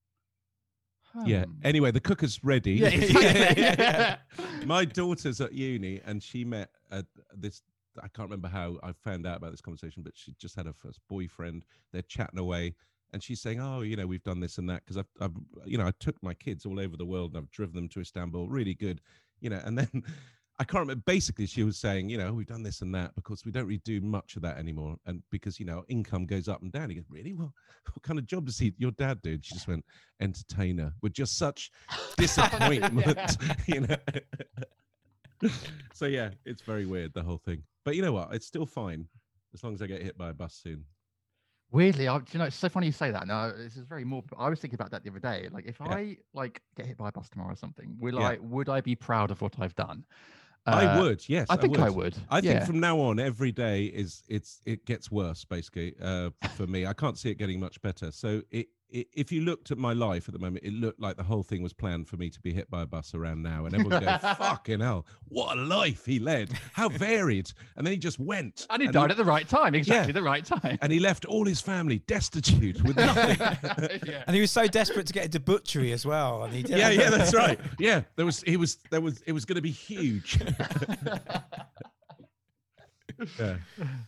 yeah. Anyway, the cooker's ready. Yeah, exactly. yeah. My daughter's at uni, and she met uh, this. I can't remember how I found out about this conversation, but she just had her first boyfriend. They're chatting away, and she's saying, "Oh, you know, we've done this and that because I've, I've, you know, I took my kids all over the world and I've driven them to Istanbul. Really good, you know." And then I can't remember. Basically, she was saying, you know, we've done this and that because we don't really do much of that anymore. And because, you know, income goes up and down. He goes, really? Well, what kind of job does he, your dad do? And she just went, entertainer, with just such disappointment, you know. So, yeah, it's very weird, the whole thing. But you know what? It's still fine as long as I get hit by a bus soon. Weirdly, I, you know, it's so funny you say that. Now, this is very more. I was thinking about that the other day. Like, if Yeah. I like get hit by a bus tomorrow or something, will Yeah. I? Would I be proud of what I've done? I Uh, would, yes. I think I would. would. I yeah. think from now on, every day is it's it gets worse. Basically, uh, for me, I can't see it getting much better. So, it, it if you looked at my life at the moment, it looked like the whole thing was planned for me to be hit by a bus around now, and everyone go, "Fucking hell, what a life he led! How varied!" And then he just went, and he died at the right time, exactly Yeah. the right time. and he left all his family destitute with nothing. yeah. And he was so desperate to get into butchery as well. And he did. Yeah, yeah, that's right. Yeah, there was he was there was it was going to be huge. Yeah.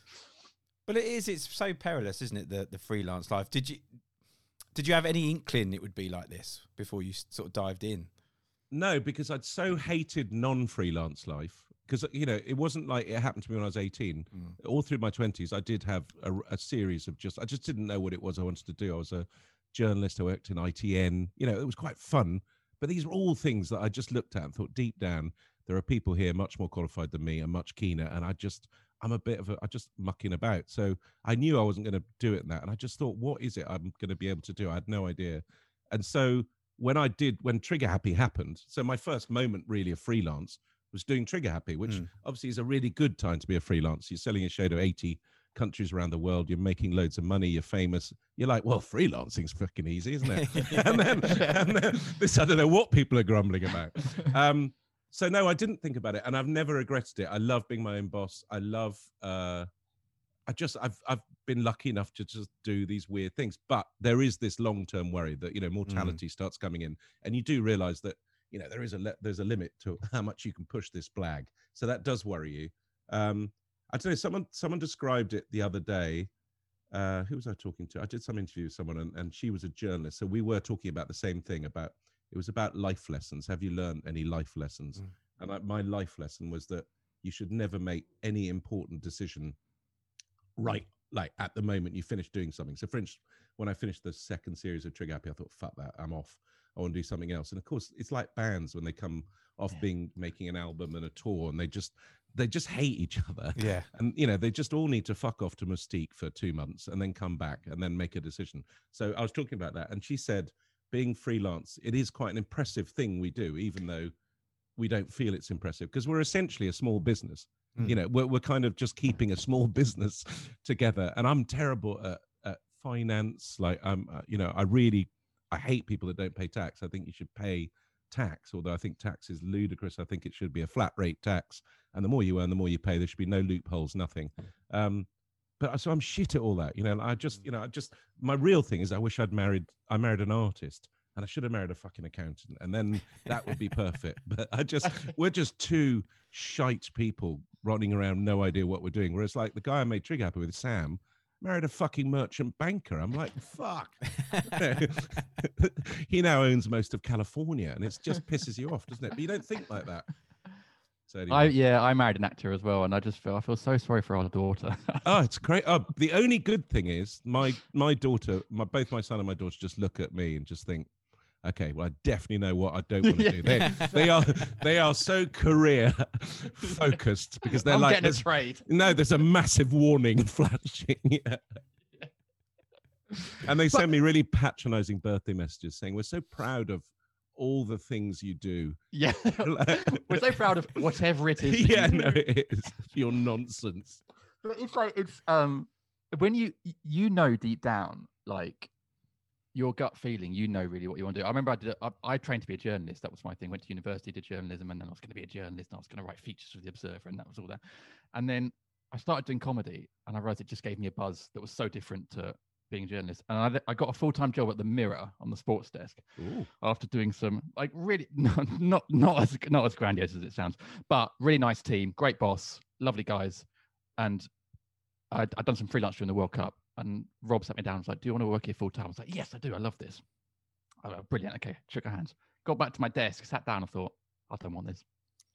But it is. It's so perilous, isn't it? The the freelance life. Did you did you have any inkling it would be like this before you s- sort of dived in? No, because I'd so hated non-freelance life. Because, you know, it wasn't like it happened to me when I was eighteen. Mm. All through my twenties, I did have a, a series of just, I just didn't know what it was I wanted to do. I was a journalist. I worked in I T N. You know, it was quite fun. But these were all things that I just looked at and thought, deep down, there are people here much more qualified than me and much keener. And I just, I'm a bit of a, I just mucking about. So I knew I wasn't going to do it in that. And I just thought, what is it I'm going to be able to do? I had no idea. And so when I did, when Trigger Happy happened, so my first moment really of freelance was doing Trigger Happy, which Mm. obviously is a really good time to be a freelance. You're selling a show to eighty countries around the world. You're making loads of money. You're famous. You're like, well, freelancing's fucking easy, isn't it? and, then, and then this, I don't know what people are grumbling about. Um, so no, I didn't think about it, and I've never regretted it. I love being my own boss. I love. Uh, I just, I've, I've been lucky enough to just do these weird things, but there is this long-term worry that, you know, mortality mm. starts coming in, and you do realize that, you know, there is a le- there's a limit to how much you can push this blag. So that does worry you. Um, I don't know. Someone, someone described it the other day. Uh, who was I talking to? I did some interview with someone, and, and she was a journalist. So we were talking about the same thing. About it was about life lessons. Have you learned any life lessons? Mm. And I, my life lesson was that you should never make any important decision right, like at the moment you finish doing something. So, for instance, when I finished the second series of Trigger Happy, I thought, "Fuck that, I'm off. I want to do something else." And of course, it's like bands when they come off yeah. being making an album and a tour, and they just they just hate each other. Yeah, and you know they just all need to fuck off to Mystique for two months and then come back and then make a decision. So I was talking about that, and she said, being freelance, it is quite an impressive thing we do, even though we don't feel it's impressive because we're essentially a small business. Mm. You know, we're we're kind of just keeping a small business together. And I'm terrible at, at finance. Like I'm, uh, you know, I really. I hate people that don't pay tax. I think you should pay tax, although I think tax is ludicrous. I think it should be a flat rate tax. And the more you earn, the more you pay. There should be no loopholes, nothing. Um, but so I'm shit at all that. You know, I just, you know, I just, my real thing is I wish I'd married, I married an artist, and I should have married a fucking accountant, and then that would be perfect. But I just, we're just two shite people running around, no idea what we're doing. Whereas like the guy I made Trigger Happy with, Sam, married a fucking merchant banker. I'm like, fuck. He now owns most of California, and it just pisses you off, doesn't it? But you don't think like that. So anyway. I yeah, I married an actor as well, and I just feel I feel so sorry for our daughter. Oh, it's great. Oh, the only good thing is my my daughter, my both my son and my daughter just look at me and just think, okay, well, I definitely know what I don't want to yeah. do. They, they are they are so career focused because they're I'm like, getting a trade. No, there's a massive warning flashing. Yeah. And they send me really patronizing birthday messages saying, "We're so proud of all the things you do." Yeah, we're so proud of whatever it is. Yeah, no, it is your nonsense. But it's like it's um when you you know deep down like. Your gut feeling, you know really what you want to do. I remember I did. A, I, I trained to be a journalist. That was my thing. Went to university, did journalism, and then I was going to be a journalist. And I was going to write features for the Observer, and that was all that. And then I started doing comedy, and I realized it just gave me a buzz that was so different to being a journalist. And I, I got a full time job at the Mirror on the sports desk. Ooh. After doing some like really not not not as not as grandiose as it sounds, but really nice team, great boss, lovely guys, and I'd, I'd done some freelance during the World Cup. And Rob sat me down and was like, "Do you want to work here full time?" I was like, "Yes, I do. I love this." I was like, "Brilliant." Okay, shook our hands. Got back to my desk, sat down, and thought, "I don't want this."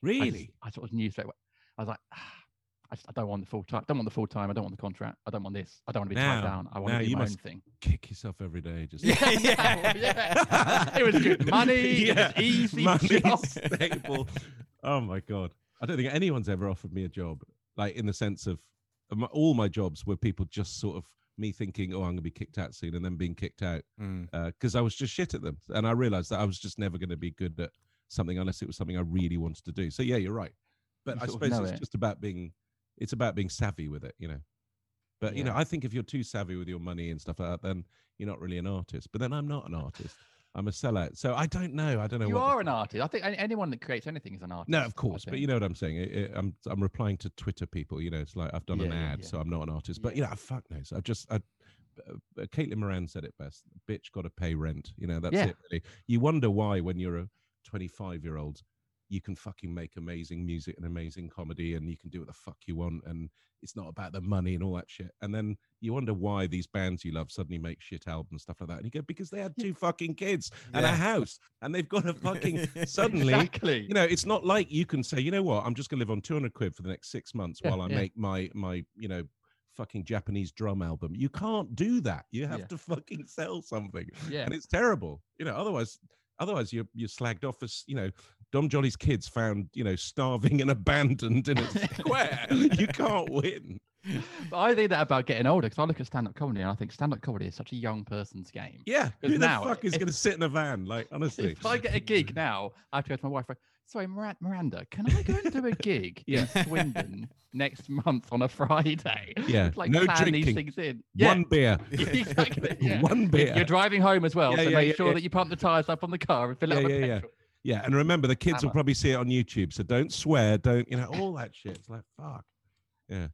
Really? I, just, I sort of knew straight away. I was like, ah, I, just, I don't want the full time. Don't want the full time. I don't want the contract. I don't want this. I don't want to be Now- tied down. I want now to do you my must- own thing. Kick yourself every day. Just Yeah, yeah, yeah. It was good money. It was easy. money, job. stable. Oh my god! I don't think anyone's ever offered me a job, like in the sense of my, all my jobs were people just sort of me thinking, oh, I'm going to be kicked out soon, and then being kicked out because Mm. uh, I was just shit at them, and I realized that I was just never going to be good at something unless it was something I really wanted to do. So yeah, you're right. But You I sort of suppose know it's it. just about being, it's about being savvy with it, you know. But you know, Yeah. I think if you're too savvy with your money and stuff like that, then you're not really an artist. But then I'm not an artist. I'm a sellout. So I don't know. I don't know. You what the are an artist. I think any- anyone that creates anything is an artist. No, I of course, but think. you know what I'm saying. It, it, I'm I'm replying to Twitter people. You know, it's like I've done an Yeah, yeah, ad, yeah. so I'm not an artist. But Yeah. you know, fuck knows. I just, I, uh, Caitlin Moran said it best. Bitch, got to pay rent. You know, that's Yeah. it. Really, you wonder why when you're a twenty-five year old, you can fucking make amazing music and amazing comedy, and you can do what the fuck you want, and it's not about the money and all that shit. And then you wonder why these bands you love suddenly make shit albums and stuff like that. And you go, because they had two fucking kids and a Yeah. house, and they've got a fucking suddenly. Exactly. You know, it's not like you can say, you know what, I'm just going to live on two hundred quid for the next six months Yeah, while I yeah. make my, my, you know, fucking Japanese drum album. You can't do that. You have Yeah. to fucking sell something. Yeah. And it's terrible. You know, otherwise, otherwise you're, you're slagged off as, you know, Dom Jolly's kids found, you know, starving and abandoned in a square. You can't win. But I think that about getting older because I look at stand-up comedy and I think stand-up comedy is such a young person's game. Yeah. Because Who the now, fuck is if- going to sit in a van? Like, honestly. If I get a gig now, I have to go to my wife. Sorry, Mir- Miranda, can I go and do a gig Yeah. in Swindon next month on a Friday? Yeah, Like no plan drinking. these things in. Yeah. One beer. Exactly. Yeah. One beer. You're driving home as well, Yeah, so yeah, make yeah, sure yeah. that you pump the tires up on the car and fill it Yeah, up with yeah, yeah. petrol. Yeah, and remember the kids will Hammer. probably see it on YouTube, so don't swear, don't you know all that shit. It's like fuck, yeah.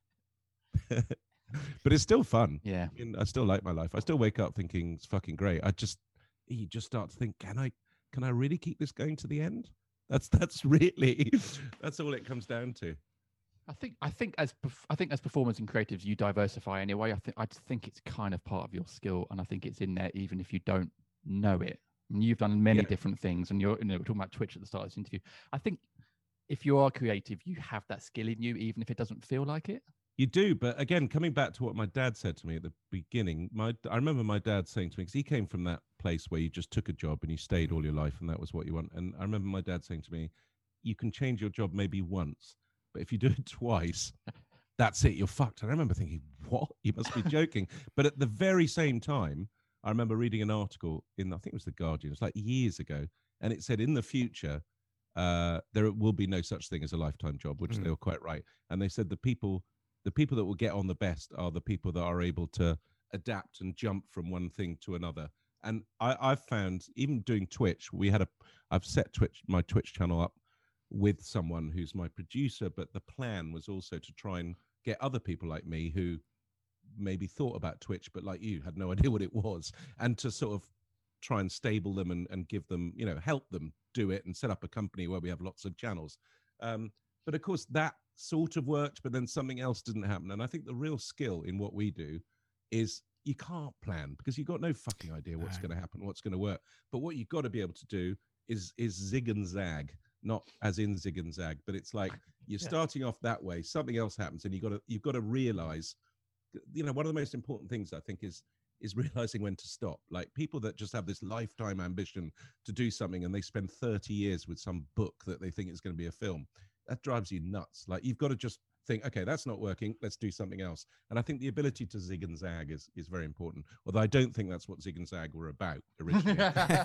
But it's still fun. Yeah. I mean, I still like my life. I still wake up thinking it's fucking great. I just, you just start to think, can I, can I really keep this going to the end? That's that's really, that's all it comes down to. I think I think as perf- I think as performers and creatives, you diversify anyway. I think I think it's kind of part of your skill, and I think it's in there even if you don't know it. I mean, you've done many Yeah. different things, and you're you know we're talking about Twitch at the start of this interview. I think if you are creative, you have that skill in you, even if it doesn't feel like it. You do, but again, coming back to what my dad said to me at the beginning, my I remember my dad saying to me, because he came from that place where you just took a job and you stayed all your life and that was what you want. And I remember my dad saying to me, you can change your job maybe once, but if you do it twice, that's it, you're fucked. And I remember thinking, what? You must be joking. But at the very same time, I remember reading an article in, I think it was The Guardian, it's like years ago, and it said in the future, uh, there will be no such thing as a lifetime job, which Mm. they were quite right. And they said the people the people that will get on the best are the people that are able to adapt and jump from one thing to another. And I, I've found, even doing Twitch, we had a, I've set Twitch, my Twitch channel up with someone who's my producer, but the plan was also to try and get other people like me who maybe thought about Twitch, but like you had no idea what it was, and to sort of try and stable them and, and give them, you know, help them do it and set up a company where we have lots of channels. Um, but of course that sort of worked, but then something else didn't happen. And I think the real skill in what we do is you can't plan because you've got no fucking idea what's No. going to happen, what's going to work. But what you've got to be able to do is is zig and zag, not as in zig and zag, but it's like you're Yeah. starting off that way, something else happens, and you got to you've got to realize, you know, one of the most important things I think is is realizing when to stop. Like people that just have this lifetime ambition to do something and they spend thirty years with some book that they think is going to be a film, that drives you nuts. Like you've got to just think, okay, that's not working, let's do something else. And I think the ability to zig and zag is is very important, although I don't think that's what zig and zag were about originally.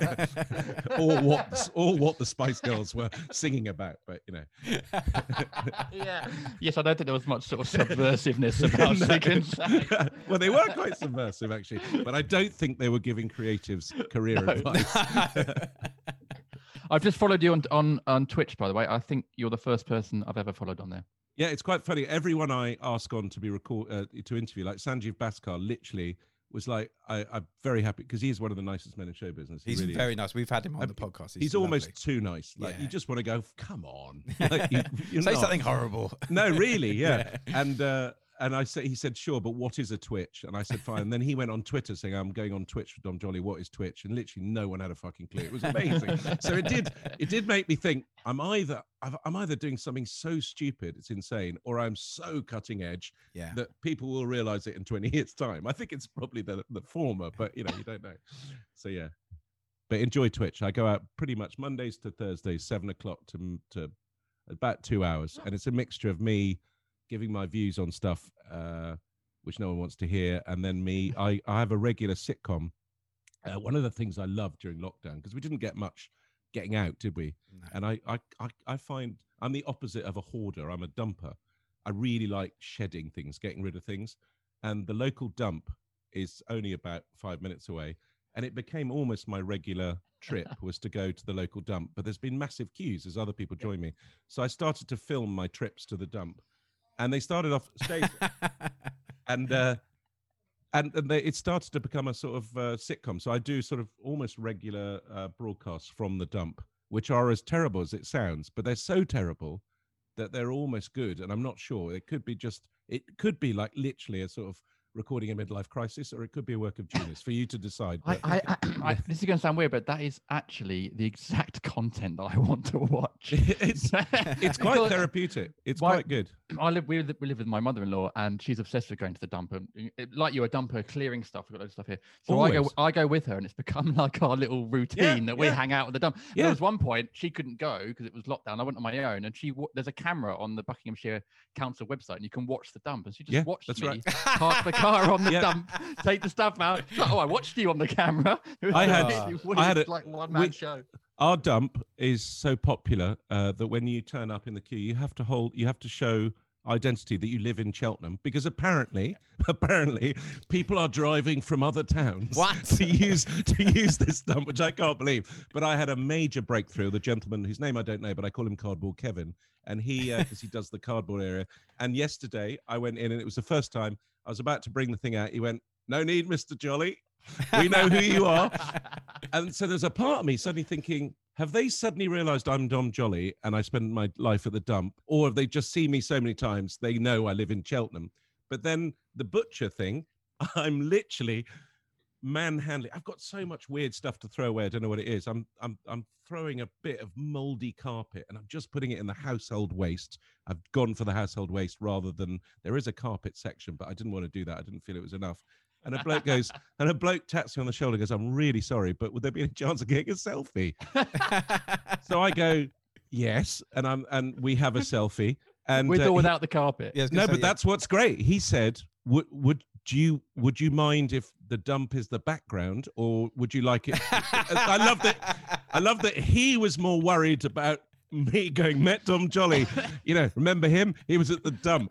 or what the- or what the Spice Girls were singing about, but you know. Yeah. Yes, I don't think there was much sort of subversiveness about No. Zig and Zag. Well, they were quite subversive actually, but I don't think they were giving creatives career No. advice. I've just followed you on, on on Twitch, by the way. I think you're the first person I've ever followed on there. Yeah, it's quite funny. Everyone I ask on to be record uh, to interview, like Sanjeev Bhaskar, literally was like, I, I'm very happy because he is one of the nicest men in show business. He He's really is. very nice. We've had him on Uh, the podcast. He's, lovely. almost too nice. Like Yeah. you just want to go, come on. Like, you, you're Say not. something horrible. No, really, yeah. Yeah. And uh, and I said, he said, sure, but what is a Twitch? And I said, fine. And then he went on Twitter saying, I'm going on Twitch for Dom Jolly. What is Twitch? And literally no one had a fucking clue. It was amazing. So it did, it did make me think, I'm either, I'm either doing something so stupid, it's insane, or I'm so cutting edge Yeah. that people will realize it in twenty years time. I think it's probably the, the former, but you know, you don't know. So yeah, but enjoy Twitch. I go out pretty much Mondays to Thursdays, seven o'clock to, to about two hours. And it's a mixture of me giving my views on stuff, uh, which no one wants to hear. And then me, I, I have a regular sitcom. Uh, one of the things I loved during lockdown, because we didn't get much getting out, did we? No. And I, I, I, I find I'm the opposite of a hoarder. I'm a dumper. I really like shedding things, getting rid of things. And the local dump is only about five minutes away. And it became almost my regular trip was to go to the local dump. But there's been massive queues as other people join me. So I started to film my trips to the dump. And they started off stage, and uh, and, and they, it started to become a sort of uh, sitcom. So I do sort of almost regular uh, broadcasts from the dump, which are as terrible as it sounds, but they're so terrible that they're almost good. And I'm not sure. It could be just, it could be like literally a sort of recording a midlife crisis, or it could be a work of genius for you to decide. I, I, I, I, this is going to sound weird, but that is actually the exact content that I want to watch. it's it's quite Because therapeutic. It's my- quite good. I live. We live, we live with my mother-in-law, and she's obsessed with going to the dump. And it- like you, a dumper clearing stuff. We've got loads of stuff here. So I go. Always. I go with her, and it's become like our little routine Yeah, that we yeah. hang out at the dump. Yeah. There was one point she couldn't go because it was lockdown. I went on my own, and she wa- there's a camera on the Buckinghamshire Council website, and you can watch the dump. And she just Yeah, watched that's me right. park the car on the Yeah. dump, take the stuff out. She's like, oh, I watched you on the camera. It was I had- really weird, I had a- like one man we- show. Our dump is so popular uh, that when you turn up in the queue, you have to hold, you have to show identity that you live in Cheltenham, because apparently, apparently, people are driving from other towns What? to use to use this dump, which I can't believe. But I had a major breakthrough. The gentleman whose name I don't know, but I call him Cardboard Kevin, and he because he does the cardboard area. And yesterday I went in, and it was the first time I was about to bring the thing out. He went, "No need, Mister Jolly. We know who you are." And so there's a part of me suddenly thinking, have they suddenly realized I'm Dom Jolly and I spend my life at the dump? Or have they just seen me so many times, they know I live in Cheltenham? But then the butcher thing, I'm literally manhandling. I've got so much weird stuff to throw away. I don't know what it is. I'm, I'm, I'm throwing a bit of moldy carpet and I'm just putting it in the household waste. I've gone for the household waste rather than, there is a carpet section, but I didn't want to do that. I didn't feel it was enough. And a bloke goes, and a bloke taps me on the shoulder, goes, "I'm really sorry, but would there be any chance of getting a selfie?" So I go, "Yes," and I'm, and we have a selfie, and With uh, or he- without the carpet. Yeah, I was gonna no, say, but yeah. that's what's great. He said, "Would would you would you mind if the dump is the background, or would you like it?" I love that. I love that he was more worried about me going, "Met Dom Jolly." You know, remember him? He was at the dump.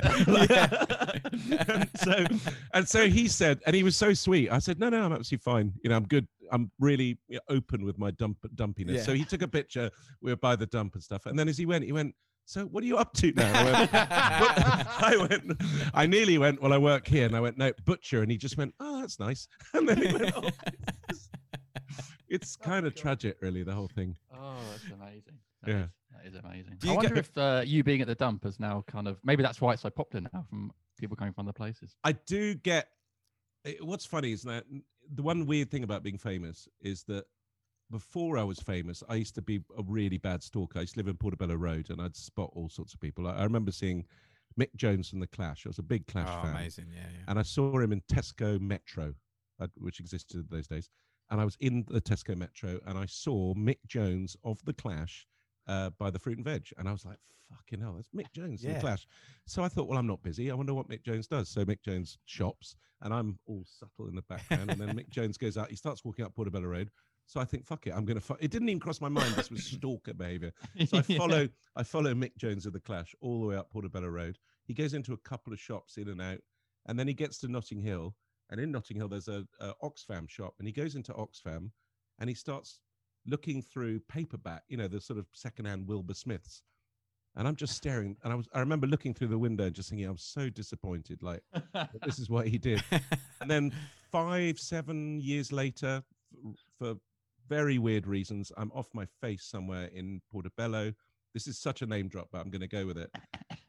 and so, and so he said, and he was so sweet. I said, "No, no, I'm absolutely fine. You know, I'm good. I'm really you know, open with my dump dumpiness." Yeah. So he took a picture. We were by the dump and stuff. And then as he went, he went, "So what are you up to now?" I went, "What?" I went, I nearly went, "Well, I work here." And I went, "No, butcher." And he just went, "Oh, that's nice." And then he went, "Oh." It's, it's kind of tragic, really, the whole thing. Oh, that's amazing. That Yeah. is- that is amazing. Do I you wonder get- if uh, you being at the dump is now kind of, maybe that's why it's so popular now from people coming from other places. I do get. it- What's funny is that the one weird thing about being famous is that before I was famous, I used to be a really bad stalker. I used to live in Portobello Road, and I'd spot all sorts of people. I, I remember seeing Mick Jones from the Clash. I was a big Clash Oh, fan, amazing. Yeah, yeah. and I saw him in Tesco Metro, uh, which existed in those days. And I was in the Tesco Metro, and I saw Mick Jones of the Clash uh, by the Fruit and Veg, and I was like, "Fucking hell, that's Mick Jones in Yeah. the Clash." So I thought, well, I'm not busy. I wonder what Mick Jones does. So Mick Jones shops, and I'm all subtle in the background. And then Mick Jones goes out. He starts walking up Portobello Road. So I think, fuck it, I'm gonna. Fo-. It didn't even cross my mind this was stalker behaviour. So I Yeah. follow, I follow Mick Jones of the Clash all the way up Portobello Road. He goes into a couple of shops in and out, and then he gets to Notting Hill. And in Notting Hill, there's a, a Oxfam shop, and he goes into Oxfam, and he starts looking through paperback, you know, the sort of secondhand Wilbur Smiths. And I'm just staring, and I was, I remember looking through the window and just thinking, I'm so disappointed. Like, this is what he did. And then five, seven years later, f- for very weird reasons, I'm off my face somewhere in Portobello. This is such a name drop, but I'm going to go with it.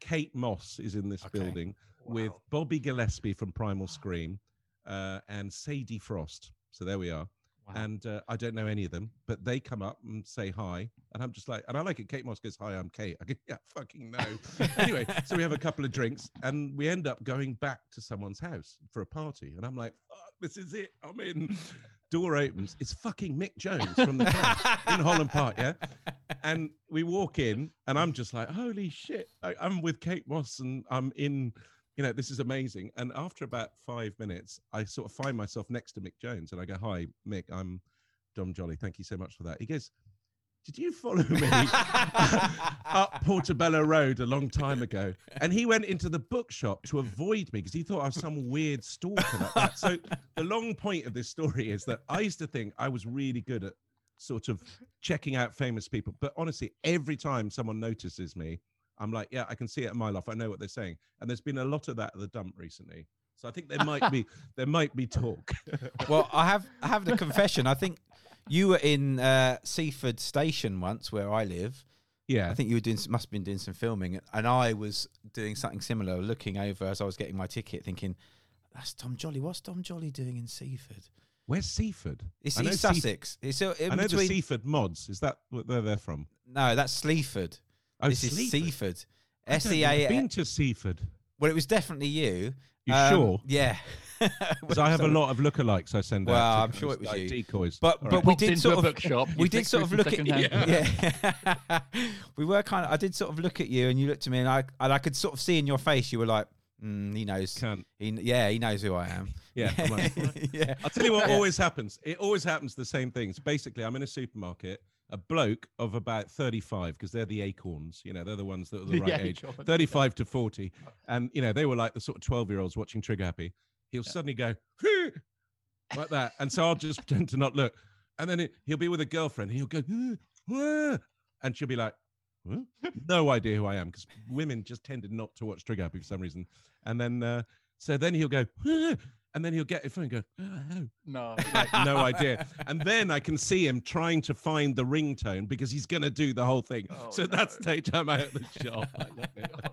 Kate Moss is in this Okay. building with Bobby Gillespie from Primal Scream uh, and Sadie Frost. So there we are. Wow. And uh, I don't know any of them, but they come up and say hi. And I'm just like, and I like it. Kate Moss goes, hi, I'm Kate. I go, yeah, fucking no. Anyway, so we have a couple of drinks and we end up going back to someone's house for a party. And I'm like, fuck, this is it. I'm in. Door opens. It's fucking Mick Jones from the Clash in Holland Park. Yeah. And we walk in and I'm just like, holy shit. I, I'm with Kate Moss and I'm in, you know, this is amazing. And after about five minutes, I sort of find myself next to Mick Jones and I go, hi, Mick, I'm Dom Jolly. Thank you so much for that. He goes, did you follow me up Portobello Road a long time ago? And he went into the bookshop to avoid me because he thought I was some weird stalker like that. So the long point of this story is that I used to think I was really good at sort of checking out famous people. But honestly, every time someone notices me, I'm like, yeah, I can see it in my life. I know what they're saying. And there's been a lot of that at the dump recently. So I think there might be there might be talk. Well, I have I have the confession. I think you were in uh, Seaford Station once, where I live. Yeah. I think you were doing must have been doing some filming, and I was doing something similar, looking over as I was getting my ticket, thinking, "That's Dom Jolly. What's Dom Jolly doing in Seaford?" Where's Seaford? It's I know East Seaf- Sussex. It's uh, in I know between. the Seaford mods. Is that where they're from? No, that's Sleaford. Oh, this Sleaford. is Seaford. I don't S think E I've A. been to Seaford. Well, it was definitely you. You Um, sure? Yeah. Because I have a lot of lookalikes I send Well, out. to I'm kind sure of it was like you. decoys. But All but right. we Popped did into sort a of bookshop, we you did flicked sort of through look some at you. secondhand. Yeah. We were kind of. I did sort of look at you, and you looked at me, and I and I could sort of see in your face you were like, mm, he knows. Cunt. He, yeah, he knows who I am. Yeah, I'm like, yeah. I'll tell you what Yeah. always happens. It always happens the same things. Basically, I'm in a supermarket, a bloke of about thirty-five, because they're the acorns, you know, they're the ones that are the The right age, acorns, thirty-five to forty. And, you know, they were like the sort of twelve-year-olds watching Trigger Happy. He'll suddenly go, "Huh," like that. And so I'll just pretend to not look. And then it, he'll be with a girlfriend. And he'll go, "Huh, huh," and she'll be like, huh? No idea who I am, because women just tended not to watch Trigger Happy for some reason. And then, uh, so then he'll go, "Huh," and then he'll get his phone and go, oh, No. like, no idea. And then I can see him trying to find the ringtone because he's going to do the whole thing. Oh, so no. that's the time out of the shop. I love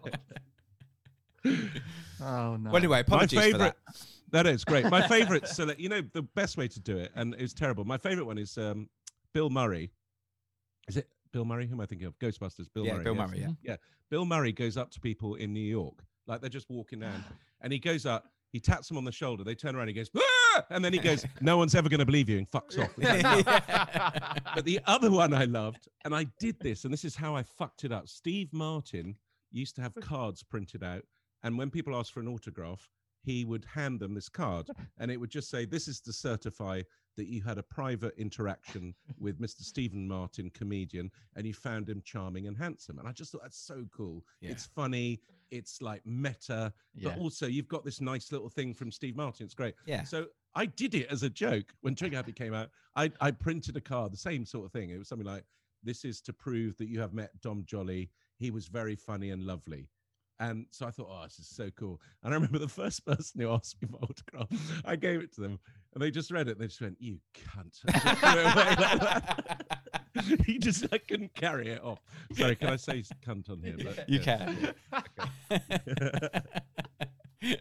it. Oh no. Well, anyway, apologies My for favorite. that. That is great. My favorite. So that, you know, the best way to do it, and it's terrible. My favorite one is um, Bill Murray. Is it Bill Murray? Who am I thinking of? Ghostbusters. Bill Yeah, Murray. Bill yes. Murray. Yeah. Yeah. Bill Murray goes up to people in New York, like they're just walking down, and he goes up, he taps them on the shoulder, they turn around, he goes, "Ah!" And then he goes, no one's ever going to believe you, and fucks off. But the other one I loved, and I did this, and this is how I fucked it up. Steve Martin used to have cards printed out, and when people asked for an autograph, he would hand them this card, and it would just say, this is to certify that you had a private interaction with Mister Stephen Martin, comedian, and you found him charming and handsome. And I just thought that's so cool. Yeah. It's funny. It's like meta, Yeah. but also you've got this nice little thing from Steve Martin. It's great. Yeah. So I did it as a joke. When Trigger Happy came out, I, I printed a card, the same sort of thing. It was something like, this is to prove that you have met Dom Jolly. He was very funny and lovely. And so I thought, oh, this is so cool. And I remember the first person who asked me for autograph, I gave it to them, and they just read it. They just went, you cunt. And just threw it away like that. He just, I couldn't carry it off. Sorry, can I say cunt on here? But, You yeah. can.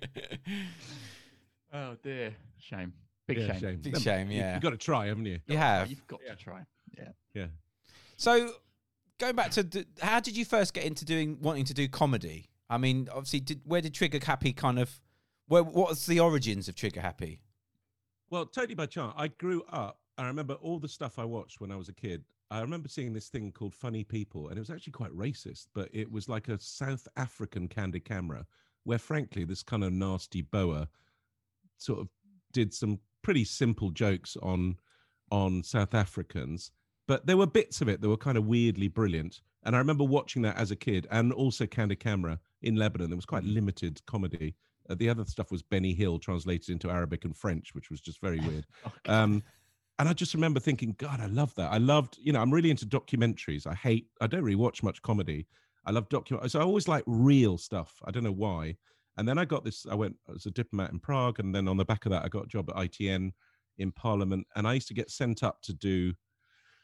Oh dear. Shame. Big Yeah, shame. shame. Big Never- shame, you- yeah. You've got to try, haven't you? You have. You've got to try. Yeah. Yeah. So, going back to d- how did you first get into doing wanting to do comedy? I mean, obviously, did, where did Trigger Happy kind of? Where what's the origins of Trigger Happy? Well, totally by chance. I grew up. I remember all the stuff I watched when I was a kid. I remember seeing this thing called Funny People, and it was actually quite racist, but it was like a South African candid camera, where frankly, this kind of nasty boa sort of did some pretty simple jokes on on South Africans, but there were bits of it that were kind of weirdly brilliant. And I remember watching that as a kid, and also Candid Camera in Lebanon. There was quite limited comedy. Uh, the other stuff was Benny Hill translated into Arabic and French, which was just very weird. Okay. Um, and I just remember thinking, God, I love that. I loved, you know, I'm really into documentaries. I hate, I don't really watch much comedy. I love document. So I always like real stuff. I don't know why. And then I got this, I went as a diplomat in Prague. And then on the back of that, I got a job at I T N in Parliament. And I used to get sent up to do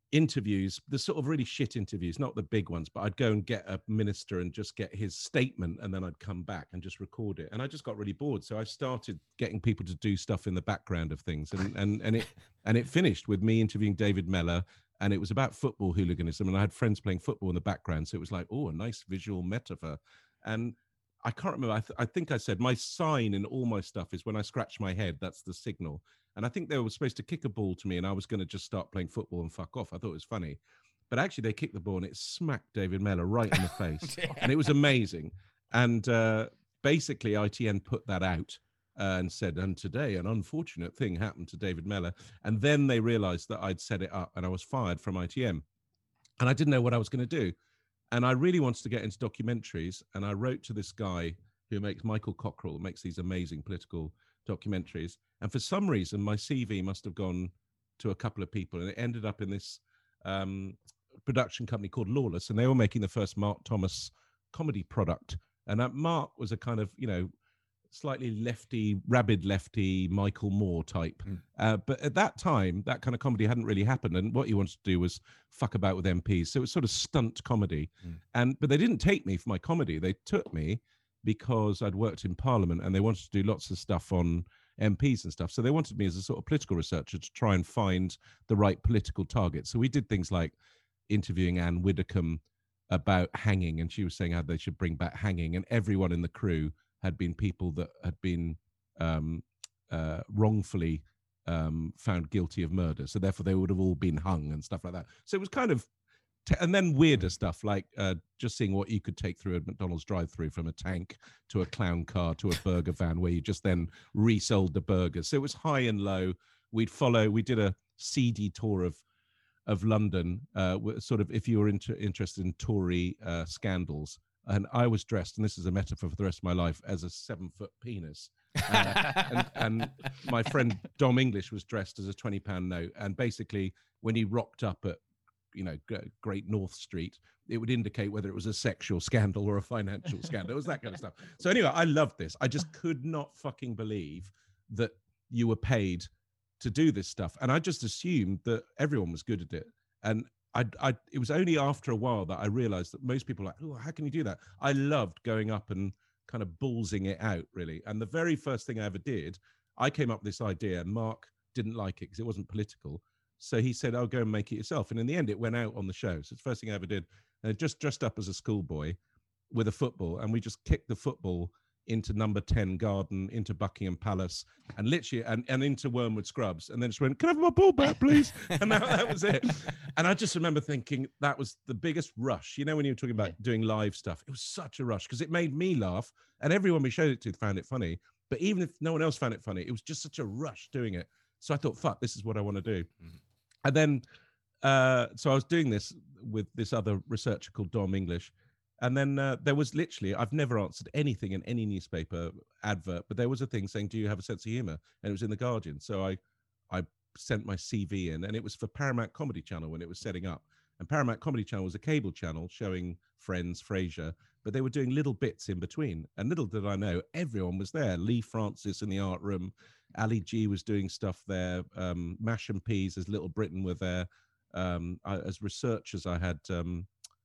interviews, the sort of really shit interviews, not the big ones, but I'd go and get a minister and just get his statement, and then I'd come back and just record it. And I just got really bored, so I started getting people to do stuff in the background of things, and and and it and it finished with me interviewing David Mellor, and it was about football hooliganism, and I had friends playing football in the background, so it was like, oh, a nice visual metaphor. And I can't remember. I, th- I think I said my sign in all my stuff is when I scratch my head, that's the signal. And I think they were supposed to kick a ball to me, and I was going to just start playing football and fuck off. I thought it was funny. But actually, they kicked the ball, and it smacked David Mellor right in the face. And it was amazing. And uh, basically, I T N put that out uh, and said, and today an unfortunate thing happened to David Mellor. And then they realized that I'd set it up, and I was fired from I T N. And I didn't know what I was going to do. And I really wanted to get into documentaries. And I wrote to this guy who makes Michael Cockrell, makes these amazing political documentaries. And for some reason, my C V must have gone to a couple of people, and it ended up in this um, production company called Lawless. And they were making the first Mark Thomas comedy product. And that Mark was a kind of, you know, slightly lefty, rabid lefty Michael Moore type. Mm. Uh, but at that time, that kind of comedy hadn't really happened. And what he wanted to do was fuck about with M Ps. So it was sort of stunt comedy. Mm. And but they didn't take me for my comedy. They took me because I'd worked in Parliament, and they wanted to do lots of stuff on M Ps and stuff. So they wanted me as a sort of political researcher to try and find the right political target. So we did things like interviewing Anne Widdecombe about hanging, and she was saying how they should bring back hanging. And everyone in the crew had been people that had been um, uh, wrongfully um, found guilty of murder. So therefore they would have all been hung and stuff like that. So it was kind of, t- and then weirder stuff like uh, just seeing what you could take through a McDonald's drive-through, from a tank to a clown car to a burger van, where you just then resold the burgers. So it was high and low. We'd follow, we did a seedy tour of of London, uh, sort of if you were inter- interested in Tory uh, scandals. And I was dressed, and this is a metaphor for the rest of my life, as a seven-foot penis. Uh, and, and my friend Dom English was dressed as a twenty-pound note. And basically, when he rocked up at, you know, Great North Street, it would indicate whether it was a sexual scandal or a financial scandal. It was that kind of stuff. So anyway, I loved this. I just could not fucking believe that you were paid to do this stuff. And I just assumed that everyone was good at it. And I, I, it was only after a while that I realized that most people are like, oh, how can you do that? I loved going up and kind of ballsing it out, really. And the very first thing I ever did, I came up with this idea, and Mark didn't like it because it wasn't political. So he said, I'll go and make it yourself. And in the end, it went out on the show. So it's the first thing I ever did. And just dressed up as a schoolboy with a football. And we just kicked the football into number ten Garden, into Buckingham Palace, and literally, and, and into Wormwood Scrubs, and then just went, can I have my ball back, please? And that, that was it. And I just remember thinking that was the biggest rush. You know, when you were talking about doing live stuff, it was such a rush because it made me laugh, and everyone we showed it to found it funny. But even if no one else found it funny, it was just such a rush doing it. So I thought, fuck, this is what I want to do. Mm-hmm. And then, uh, so I was doing this with this other researcher called Dom English. And then uh, there was literally, I've never answered anything in any newspaper advert, but there was a thing saying, do you have a sense of humor? And it was in The Guardian. So I I sent my C V in, and it was for Paramount Comedy Channel when it was setting up. And Paramount Comedy Channel was a cable channel showing Friends, Frasier, but they were doing little bits in between. And little did I know, everyone was there. Lee Francis in the art room. Ali G was doing stuff there. Um, Mash and Peas as Little Britain were there. Um, I, as researchers, I had... Um,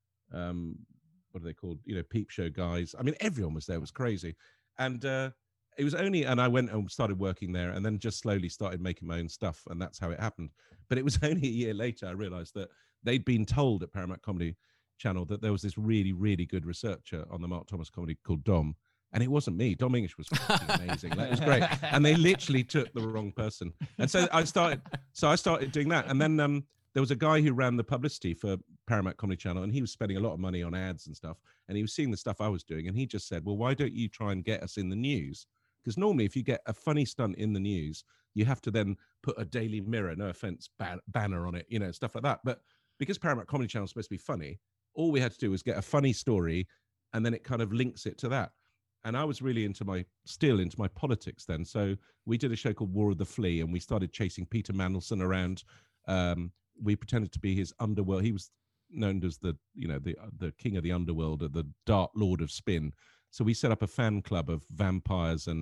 um, what are they called? You know, peep show guys. I mean, everyone was there. It was crazy. And uh, it was only, and I went and started working there, and then just slowly started making my own stuff. And that's how it happened. But it was only a year later I realized that they'd been told at Paramount Comedy Channel that there was this really, really good researcher on the Mark Thomas comedy called Dom. And it wasn't me. Dom English was fucking amazing. That was great. And they literally took the wrong person. And so I started, so I started doing that. And then um, there was a guy who ran the publicity for Paramount Comedy Channel, and he was spending a lot of money on ads and stuff. And he was seeing the stuff I was doing, and he just said, well, why don't you try and get us in the news? Because normally if you get a funny stunt in the news, you have to then put a Daily Mirror, no offense, ban- banner on it, you know, stuff like that. But because Paramount Comedy Channel is supposed to be funny, all we had to do was get a funny story, and then it kind of links it to that. And I was really into my, still into my politics then. So we did a show called War of the Flea, and we started chasing Peter Mandelson around. Um, we pretended to be his underworld. He was known as the, you know, the the king of the underworld, or the Dark Lord of Spin. So we set up a fan club of vampires and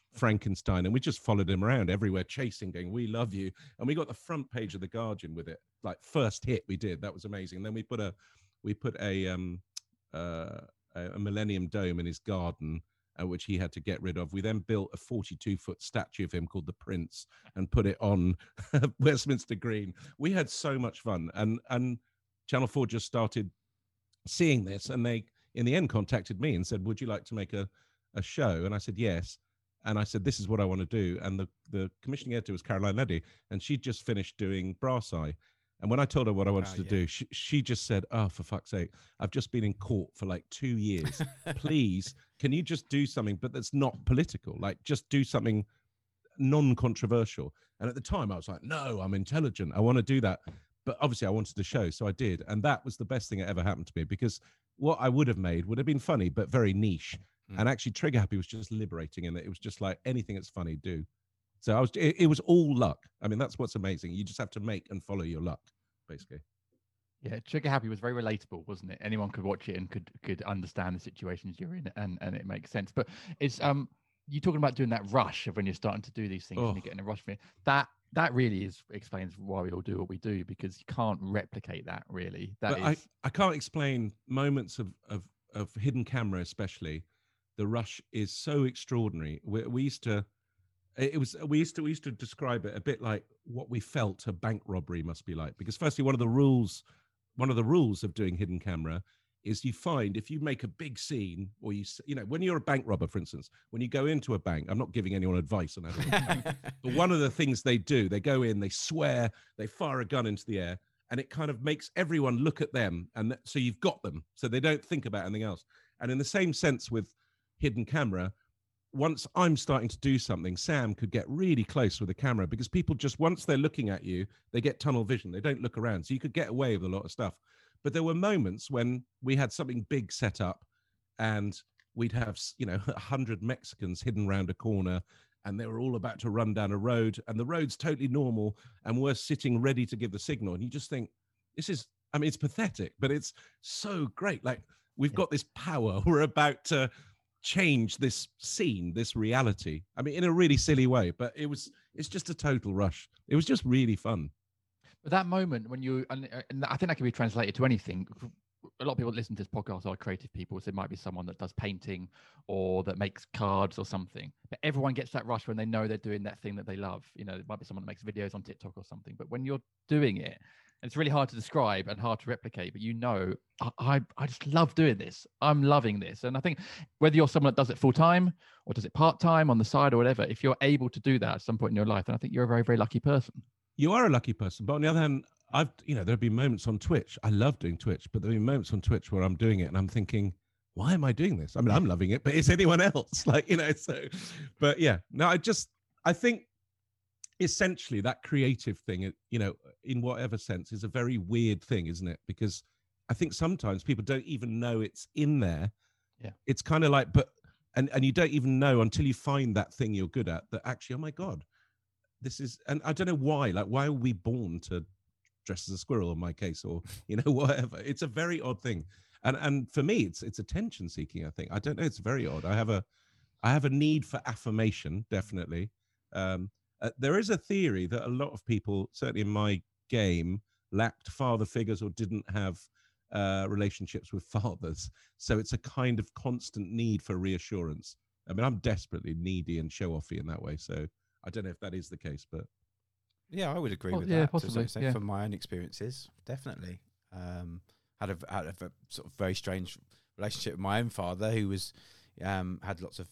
Frankenstein, and we just followed him around everywhere, chasing, going, "We love you." And we got the front page of the Guardian with it, like first hit we did. That was amazing. And then we put a, we put a, um, uh, a Millennium Dome in his garden, uh, which he had to get rid of. We then built a forty-two foot statue of him called the Prince and put it on Westminster Green. We had so much fun, and and Channel four just started seeing this, and they in the end contacted me and said, "Would you like to make a a show?" And I said yes. And I said, "This is what I want to do." And the, the commissioning editor was Caroline Leddy, and she'd just finished doing Brass Eye. And when I told her what I wanted Oh, to yeah. do, she, she just said, "Oh, for fuck's sake, I've just been in court for like two years. Please, can you just do something, but that's not political? Like, just do something non-controversial." And at the time, I was like, "No, I'm intelligent. I want to do that." But obviously, I wanted to show, so I did. And that was the best thing that ever happened to me, because what I would have made would have been funny, but very niche. And actually, Trigger Happy was just liberating in that it was just like anything that's funny, do. So I was, it, it was all luck. I mean, that's what's amazing. You just have to make and follow your luck, basically. Yeah, Trigger Happy was very relatable, wasn't it? Anyone could watch it and could could understand the situations you're in, and and it makes sense. But it's um, you talking about doing that rush of when you're starting to do these things Oh. and you're getting a rush from it. That that really is explains why we all do what we do, because you can't replicate that. Really, that But is. I, I can't explain moments of, of, of hidden camera, especially. The rush is so extraordinary. We, we used to, it was, we used to, we used to describe it a bit like what we felt a bank robbery must be like. Because firstly, one of the rules, one of the rules of doing hidden camera is you find if you make a big scene, or you, s- you know, when you're a bank robber, for instance, when you go into a bank, I'm not giving anyone advice on how to rob a bank, but one of the things they do, they go in, they swear, they fire a gun into the air, and it kind of makes everyone look at them. And th- so you've got them, so they don't think about anything else. And in the same sense with hidden camera, once I'm starting to do something, Sam could get really close with the camera, because people just, once they're looking at you, they get tunnel vision. They don't look around. So you could get away with a lot of stuff. But there were moments when we had something big set up, and we'd have, you know, a hundred Mexicans hidden around a corner, and they were all about to run down a road, and the road's totally normal, and we're sitting ready to give the signal. And you just think, this is, I mean, it's pathetic, but it's so great. Like, we've got this power. We're about to change this scene, this reality. I mean, in a really silly way, but it was, it's just a total rush. It was just really fun. But that moment when you, and, and I think that can be translated to anything. A lot of people listen to this podcast are creative people, so it might be someone that does painting or that makes cards or something. But everyone gets that rush when they know they're doing that thing that they love. You know, it might be someone that makes videos on TikTok or something. But when you're doing it, it's really hard to describe and hard to replicate, but you know, I, I, I just love doing this. I'm loving this. And I think whether you're someone that does it full time or does it part time on the side or whatever, if you're able to do that at some point in your life, then I think you're a very, very lucky person. You are a lucky person. But on the other hand, I've, you know, there have been moments on Twitch. I love doing Twitch, but there have been moments on Twitch where I'm doing it and I'm thinking, why am I doing this? I mean, I'm loving it, but is anyone else? Like, you know, so, but yeah, no, I just, I think essentially that creative thing, you know, in whatever sense, is a very weird thing, isn't it? Because I think sometimes people don't even know it's in there. Yeah. It's kind of like, but, and, and you don't even know until you find that thing you're good at, that actually, oh my God, this is, and I don't know why, like, why were we born to dress as a squirrel in my case, or, you know, whatever. It's a very odd thing. And, and for me, it's, it's attention seeking, I think. I don't know. It's very odd. I have a, I have a need for affirmation, definitely. Um, Uh, there is a theory that a lot of people, certainly in my game, lacked father figures or didn't have uh, relationships with fathers. So it's a kind of constant need for reassurance. I mean, I'm desperately needy and show-offy in that way. So I don't know if that is the case, but Yeah, I would agree Well, with yeah, that. possibly, To some extent, yeah. from my own experiences, definitely. Um, had a had a v- sort of very strange relationship with my own father, who was um, had lots of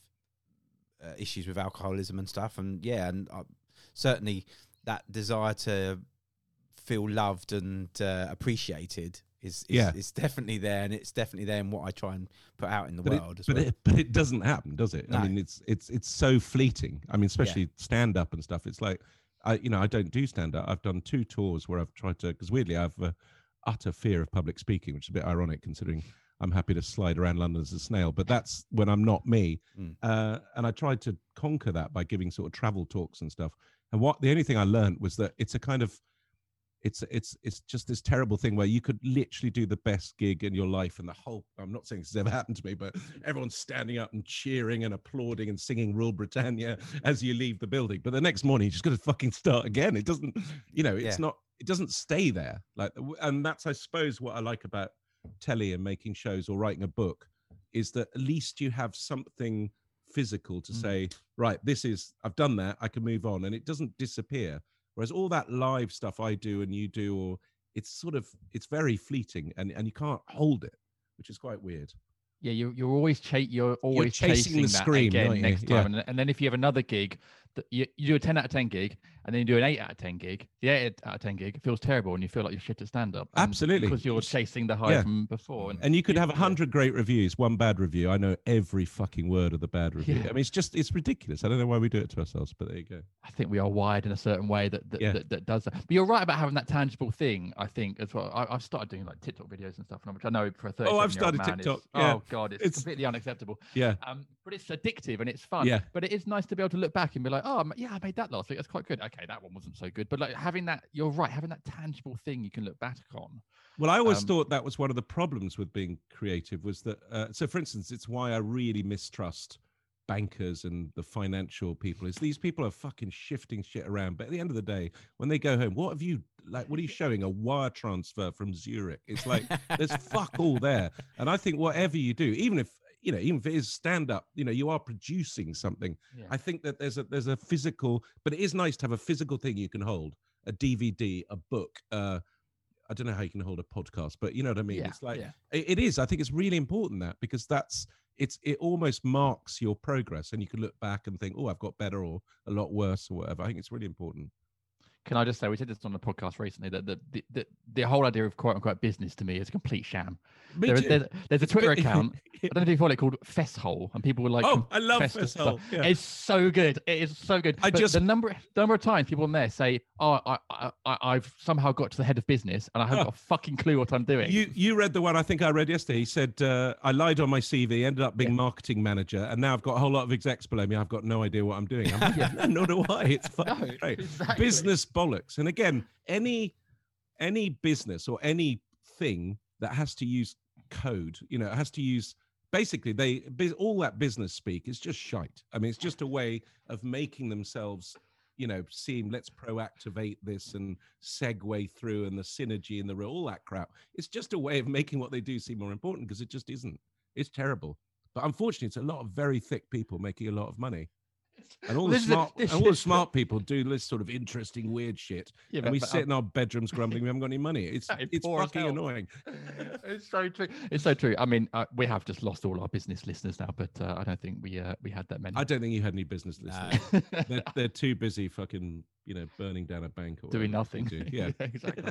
uh, issues with alcoholism and stuff, and yeah, and uh, certainly that desire to feel loved and uh, appreciated is, is Yeah. is definitely there, and it's definitely there in what I try and put out in the but world it, as but well. it but it doesn't happen, does it? No. I mean, it's it's it's so fleeting. I mean, especially stand up and stuff. It's like, I you know I don't do stand up. I've done two tours where I've tried to, because weirdly I've uh, utter fear of public speaking, which is a bit ironic considering I'm happy to slide around London as a snail, but that's when I'm not me. Mm. Uh, and I tried to conquer that by giving sort of travel talks and stuff. And what the only thing I learned was that it's a kind of, it's it's it's just this terrible thing where you could literally do the best gig in your life, and the whole, I'm not saying this has ever happened to me, but everyone's standing up and cheering and applauding and singing Rule Britannia as you leave the building, but the next morning you just got to fucking start again. It doesn't, you know, it's Yeah. not, it doesn't stay there. Like, and that's, I suppose, what I like about telly and making shows or writing a book, is that at least you have something physical to Mm. say, right, this is, I've done that, I can move on, and it doesn't disappear. Whereas all that live stuff I do and you do, or it's sort of, it's very fleeting, and, and you can't hold it, which is quite weird. Yeah, you're you're always cha- you're always chasing chasing, the that scream, again aren't you? next Yeah. time, and, and then if you have another gig, that you, you do a ten out of ten gig, and then you do an eight out of ten gig. The eight out of ten gig feels terrible, and you feel like you're shit at stand up. Absolutely. because you're chasing the high Yeah. from before. And, And you could you- have a hundred great reviews, one bad review. I know every fucking word of the bad review. Yeah. I mean, it's just, it's ridiculous. I don't know why we do it to ourselves, but there you go. I think we are wired in a certain way that that, Yeah. that that does that. But you're right about having that tangible thing. I think as well. I, I've started doing like TikTok videos and stuff, which I know for a thirty. Oh, I've started TikTok, yeah. Oh god, it's, It's- completely unacceptable. Yeah. Um, but it's addictive and it's fun. Yeah. But it is nice to be able to look back and be like, oh m- yeah, I made that last week. That's quite good. Okay, that one wasn't so good. But like having that, you're right, having that tangible thing you can look back on. Well, I always Um, thought that was one of the problems with being creative, was that, uh, so for instance, it's why I really mistrust bankers and the financial people, is these people are fucking shifting shit around. But at the end of the day, when they go home, what have you, like, what are you showing? A wire transfer from Zurich? It's like, there's fuck all there. And I think whatever you do, even if, you know, even if it is stand up, you know, you are producing something. Yeah. I think that there's a, there's a physical, but it is nice to have a physical thing you can hold, a D V D, a book, uh, I don't know how you can hold a podcast, but you know what I mean? Yeah, It's like, yeah. it, it is. I think it's really important that, because that's, it's, it almost marks your progress, and you can look back and think, oh, I've got better or a lot worse or whatever. I think it's really important. Can I just say, we said this on the podcast recently, that the the, the, the whole idea of quote unquote business to me is a complete sham. Me There is, too. there's, there's a Twitter But- account. I don't know if you follow it, called Fesshole, and people were like, Oh, I love confess to Fesshole, stuff. yeah. It's so good. It is so good. I But just- the number the number of times people on there say, "Oh, I, I, I I've somehow got to the head of business, and I haven't Oh. got a fucking clue what I'm doing." You you read the one I think I read yesterday. He said, uh, I lied on my C V, ended up being Yeah. marketing manager, and now I've got a whole lot of execs below me. I've got no idea what I'm doing. I'm like, no, nor do I. It's fucking No, great. exactly. Business bollocks. And again, any any business or any thing that has to use code, you know, it has to use, basically they bus- all that business speak is just shite. I mean, it's just a way of making themselves, you know, seem, let's proactivate this and segue through, and the synergy and the all that crap. It's just a way of making what they do seem more important, because it just isn't. It's terrible. But unfortunately, it's a lot of very thick people making a lot of money. And all the This is a- smart, this and all the is- smart people do this sort of interesting, weird shit. Yeah, and but- we but, sit um, in our bedrooms grumbling we haven't got any money. It's It's it's poor as fucking hell. annoying. It's so true. It's so true. I mean, uh, we have just lost all our business listeners now, but uh, I don't think we uh, we had that many. I don't think you had any business No. listeners. They're, they're too busy fucking, you know, burning down a bank or Doing whatever they nothing. do. Yeah. exactly.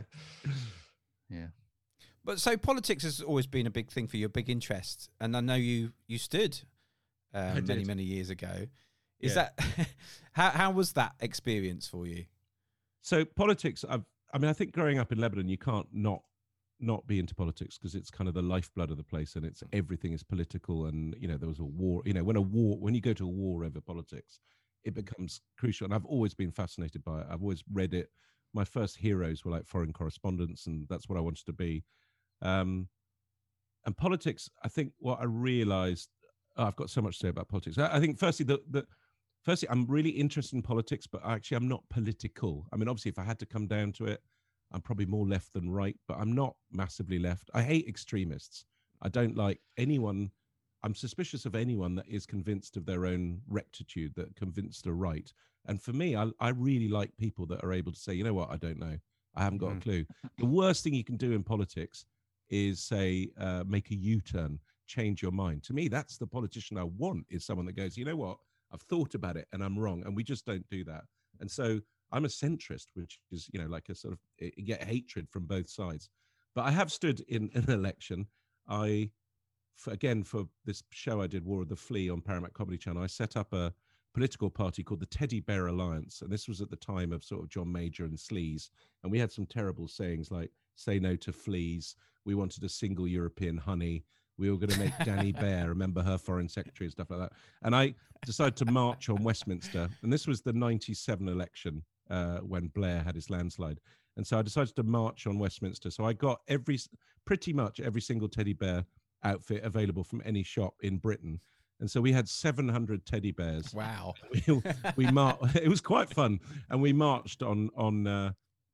Yeah. But so politics has always been a big thing for you, a big interest, and I know you you stood um, many did. many years ago. Is Yeah. that how how was that experience for you? So politics, I've, I mean, I think growing up in Lebanon, you can't not not be into politics, because it's kind of the lifeblood of the place, and it's everything is political. And you know, there was a war. You know, when a war, when you go to a war over politics, it becomes crucial. And I've always been fascinated by it. I've always read it. My first heroes were like foreign correspondents, and that's what I wanted to be. Um, and politics, I think what I realized, oh, I've got so much to say about politics. I, I think firstly, the, the firstly, I'm really interested in politics, but actually I'm not political. I mean, obviously if I had to come down to it, I'm probably more left than right, but I'm not massively left. I hate extremists. I don't like anyone. I'm suspicious of anyone that is convinced of their own rectitude, that convinced are right. And for me, I, I really like people that are able to say, you know what, I don't know. I haven't got Mhm. a clue. The worst thing you can do in politics is say, uh, make a U-turn, change your mind. To me, that's the politician I want, is someone that goes, you know what, I've thought about it and I'm wrong. And we just don't do that. And so I'm a centrist, which is, you know, like a sort of, you get hatred from both sides. But I have stood in an election. I, for, again, for this show I did, War of the Flea on Paramount Comedy Channel, I set up a political party called the Teddy Bear Alliance. And this was at the time of sort of John Major and Sleaze. And we had some terrible sayings like, say no to fleas. We wanted a single European honey. We were going to make Danny Bear, remember her foreign secretary and stuff like that. And I decided to march on Westminster. And this was the ninety-seven election uh, when Blair had his landslide. And so I decided to march on Westminster. So I got every, pretty much every single teddy bear outfit available from any shop in Britain. And so we had seven hundred teddy bears. Wow. We, we mar- It was quite fun. And we marched on, on, uh,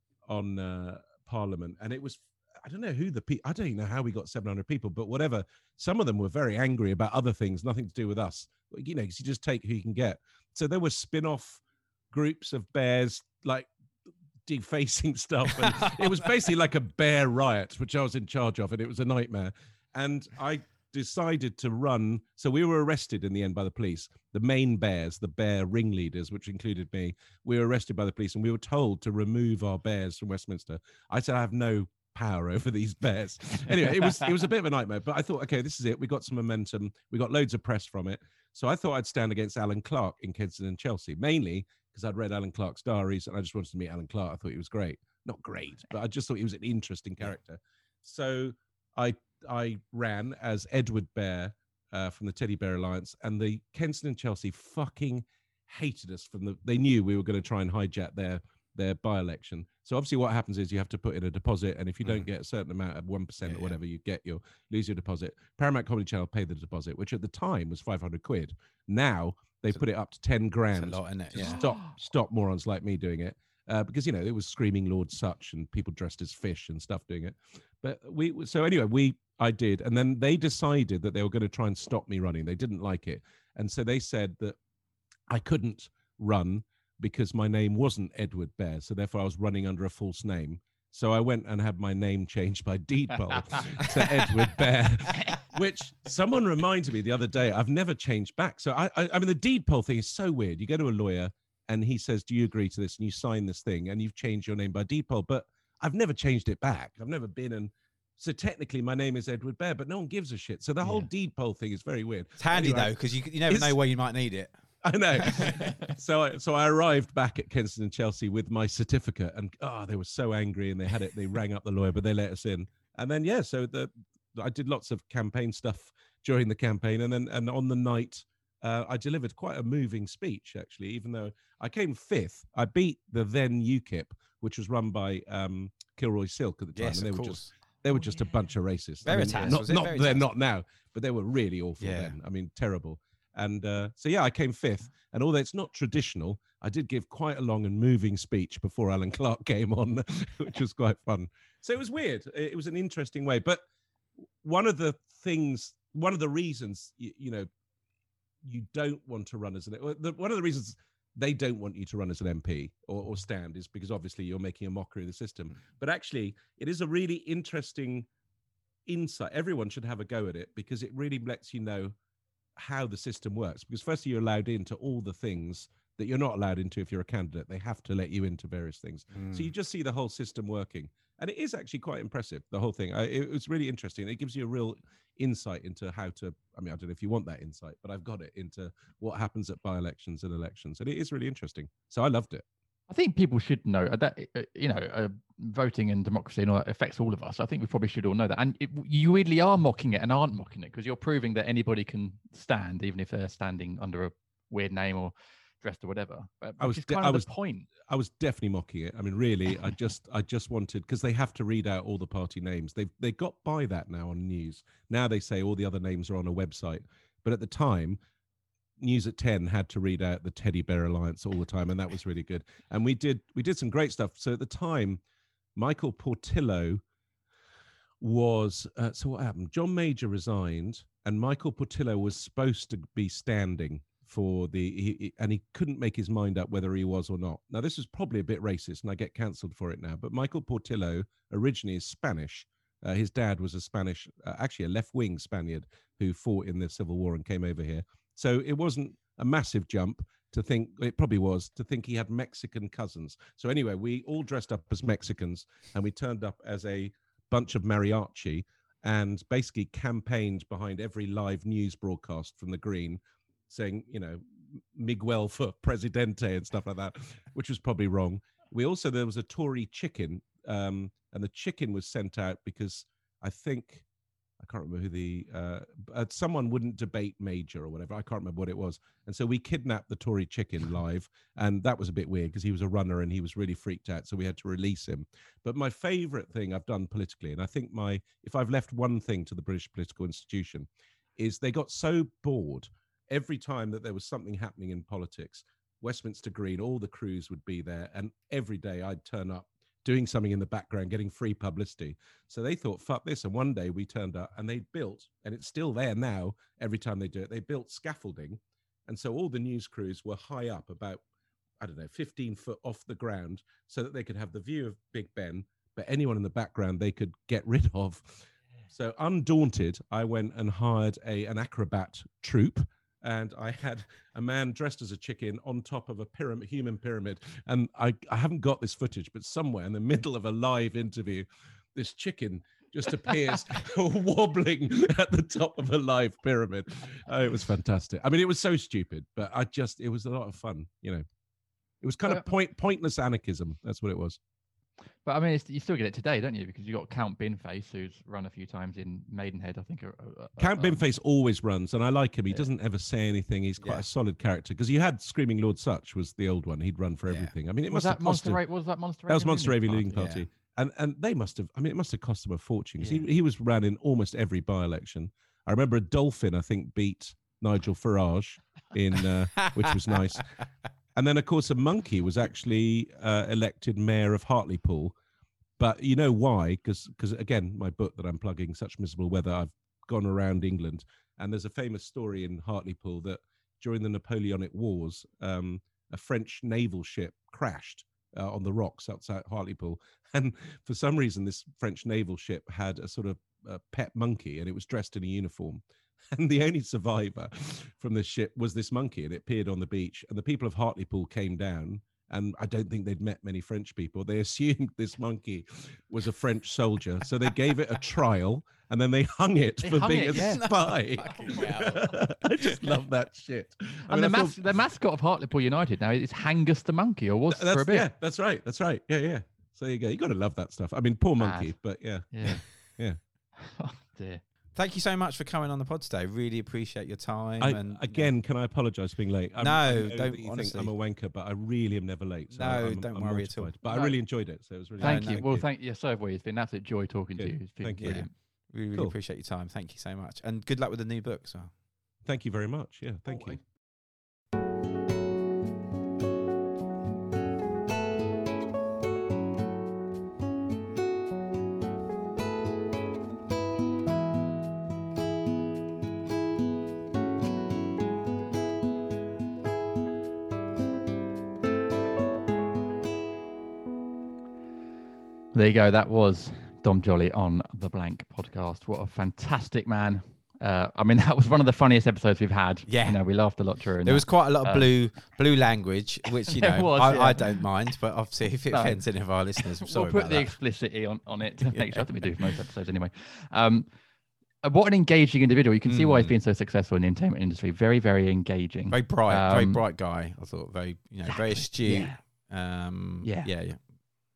on uh, Parliament. And it was, I don't know who the people, I don't even know how we got seven hundred people, but whatever. Some of them were very angry about other things, nothing to do with us. You know, because you just take who you can get. So there were spin-off groups of bears, like defacing stuff. And it was basically like a bear riot, which I was in charge of, and it was a nightmare. And I decided to run. So we were arrested in the end by the police. The main bears, the bear ringleaders, which included me, we were arrested by the police, and we were told to remove our bears from Westminster. I said, I have no power over these bears. Anyway, it was it was a bit of a nightmare, but I thought, okay, this is it. We got some momentum. We got loads of press from it. So I thought I'd stand against Alan Clark in Kensington and Chelsea, mainly because I'd read Alan Clark's diaries and I just wanted to meet Alan Clark. I thought he was great. Not great, but I just thought he was an interesting character. So I I ran as Edward Bear uh, from the Teddy Bear Alliance, and the Kensington and Chelsea fucking hated us from the, they knew we were going to try and hijack their their by-election. So obviously what happens is you have to put in a deposit, and if you don't get a certain amount of one percent yeah, or whatever, you get your lose your deposit. Paramount Comedy Channel paid the deposit, which at the time was five hundred quid. Now they it's put a, it up to ten grand. It's a lot, isn't it? Yeah. Stop, stop morons like me doing it. Uh, because, you know, it was screaming Lord Such and people dressed as fish and stuff doing it. But we, so anyway, we, I did. And then they decided that they were going to try and stop me running. They didn't like it. And so they said that I couldn't run because my name wasn't Edward Bear. So therefore I was running under a false name. So I went and had my name changed by deed poll to Edward Bear, which someone reminded me the other day. I've never changed back. So I, I, I mean, the deed poll thing is so weird. You go to a lawyer and he says, do you agree to this? And you sign this thing and you've changed your name by deed poll, but I've never changed it back. I've never been and so technically my name is Edward Bear, but no one gives a shit. So the yeah. whole deed poll thing is very weird. It's handy anyway, though, because you, you never it's, know where you might need it. I know. so, I, so I arrived back at Kensington and Chelsea with my certificate, and oh, they were so angry, and they had it. They rang up the lawyer, but they let us in. And then yeah, so the I did lots of campaign stuff during the campaign, and then and on the night uh, I delivered quite a moving speech actually. Even though I came fifth, I beat the then U KIP, which was run by um, Kilroy Silk at the time, yes, and they of were course. just they were just a bunch of racists. Veritas, I mean, not, was it? not Veritas? they're not now, but they were really awful yeah. then. I mean, terrible. And uh, so, yeah, I came fifth. And although it's not traditional, I did give quite a long and moving speech before Alan Clark came on, which was quite fun. So it was weird. It was an interesting way. But one of the things, one of the reasons, you, you know, you don't want to run as an, one of the reasons they don't want you to run as an M P or, or stand is because obviously you're making a mockery of the system. But actually, it is a really interesting insight. Everyone should have a go at it because it really lets you know how the system works, because firstly you're allowed into all the things that you're not allowed into if you're a candidate. They have to let you into various things. Mm. So you just see the whole system working, and it is actually quite impressive, the whole thing. I, it was really interesting. It gives you a real insight into how to, I mean, I don't know if you want that insight, but I've got it into what happens at by-elections and elections, and it is really interesting. So I loved it. I think people should know that, you know, uh, voting and democracy and all that affects all of us. I think we probably should all know that. And it, you really are mocking it and aren't mocking it, because you're proving that anybody can stand, even if they're standing under a weird name or dressed or whatever. But I was, kind de- of I was the point. I was definitely mocking it. I mean, really, I just, I just wanted, because they have to read out all the party names. They've, they got by that now on news. Now they say all the other names are on a website, but at the time, News at ten had to read out the Teddy Bear Alliance all the time, and that was really good. And we did we did some great stuff. So at the time, Michael Portillo was uh, so what happened? John Major resigned, and Michael Portillo was supposed to be standing for the, he, he, and he couldn't make his mind up whether he was or not. Now this was probably a bit racist, and I get cancelled for it now. But Michael Portillo originally is Spanish. Uh, his dad was a Spanish, uh, actually a left-wing Spaniard who fought in the Civil War and came over here. So it wasn't a massive jump to think, it probably was, to think he had Mexican cousins. So anyway, we all dressed up as Mexicans, and we turned up as a bunch of mariachi and basically campaigned behind every live news broadcast from the Green, saying, you know, Miguel for Presidente and stuff like that, which was probably wrong. We also, there was a Tory chicken, um, and the chicken was sent out because I think... I can't remember who the uh, uh, someone wouldn't debate Major or whatever. I can't remember what it was. And so we kidnapped the Tory chicken live, and that was a bit weird because he was a runner and he was really freaked out. So we had to release him. But my favourite thing I've done politically, and I think my if I've left one thing to the British political institution, is they got so bored every time that there was something happening in politics. Westminster Green, all the crews would be there, and every day I'd turn up doing something in the background, getting free publicity. So they thought, fuck this. And one day we turned up and they built, and it's still there now, every time they do it, they built scaffolding. And so all the news crews were high up, about, I don't know, fifteen foot off the ground, so that they could have the view of Big Ben, but anyone in the background they could get rid of. So undaunted, I went and hired a an acrobat troupe, and I had a man dressed as a chicken on top of a pyramid, human pyramid. And I, I haven't got this footage, but somewhere in the middle of a live interview, this chicken just appears wobbling at the top of a live pyramid. Oh, it was fantastic. I mean, it was so stupid, but I just, it was a lot of fun, you know. It was kind of point, pointless anarchism. That's what it was. But I mean, it's, you still get it today, don't you? Because you got Count Binface, who's run a few times in Maidenhead, I think. Uh, uh, Count um, Binface always runs, and I like him. He yeah. doesn't ever say anything. He's quite Yeah. a solid character. Because you had Screaming Lord Such was the old one. He'd run for Yeah. everything. I mean, it was must have that cost Monster him. Ra- was that Monster That was Raving Monster Raving Party? Leading Party. Yeah. And and they must have, I mean, it must have cost him a fortune. 'Cause Yeah. he, he was ran in almost every by-election. I remember a dolphin, I think, beat Nigel Farage, in, uh, which was nice. And then, of course, a monkey was actually uh, elected mayor of Hartlepool. But you know why? Because, because again, my book that I'm plugging, Such Miserable Weather, I've gone around England. And there's a famous story in Hartlepool that during the Napoleonic Wars, um, a French naval ship crashed uh, on the rocks outside Hartlepool. And for some reason, this French naval ship had a sort of uh, pet monkey, and it was dressed in a uniform. And the only survivor from this ship was this monkey, and it appeared on the beach. And the people of Hartlepool came down, and I don't think they'd met many French people. They assumed this monkey was a French soldier. So they gave it a trial, and then they hung it They for hung being it, a yeah. spy. Fucking hell. I just love that shit. I And mean, the, I mas- feel- the mascot of Hartlepool United now is Hangus the monkey, or was that's, for a bit. Yeah, that's right. That's right. Yeah, yeah. So there you go. You got to love that stuff. I mean, poor Mad. monkey, but yeah. Yeah. Yeah. Oh dear. Thank you so much for coming on the pod today. Really appreciate your time. I, and again, can I apologise for being late? I'm, No, I know don't, that you honestly. think I'm a wanker, but I really am never late. So No, I'm, don't I'm worry at all. mortified. But No. I really enjoyed it. So it was really Thank nice. you. Well, thank you. So have we. It's been an absolute joy talking Good. to you. It's been Thank you. yeah, brilliant. we really Cool. appreciate your time. Thank you so much, and good luck with the new book as well. Thank you very much. Yeah, thank Oh, you. There you go. That was Dom Jolly on the Blank podcast. What a fantastic man. Uh, I mean, that was one of the funniest episodes we've had. Yeah. You know, we laughed a lot during There that. was quite a lot of Um, blue blue language, which you There know was, I, yeah. I don't mind, but obviously if it No. offends any of our listeners, I'm sorry we'll put about the that. explicitity on, on it to make sure. I think we do for most episodes anyway. Um, uh, what an engaging individual. You can see why he's Mm. been so successful in the entertainment industry. Very, very engaging. Very bright, very Um, bright guy. I thought very, you know, very astute. Yeah. Um, Yeah. yeah, yeah.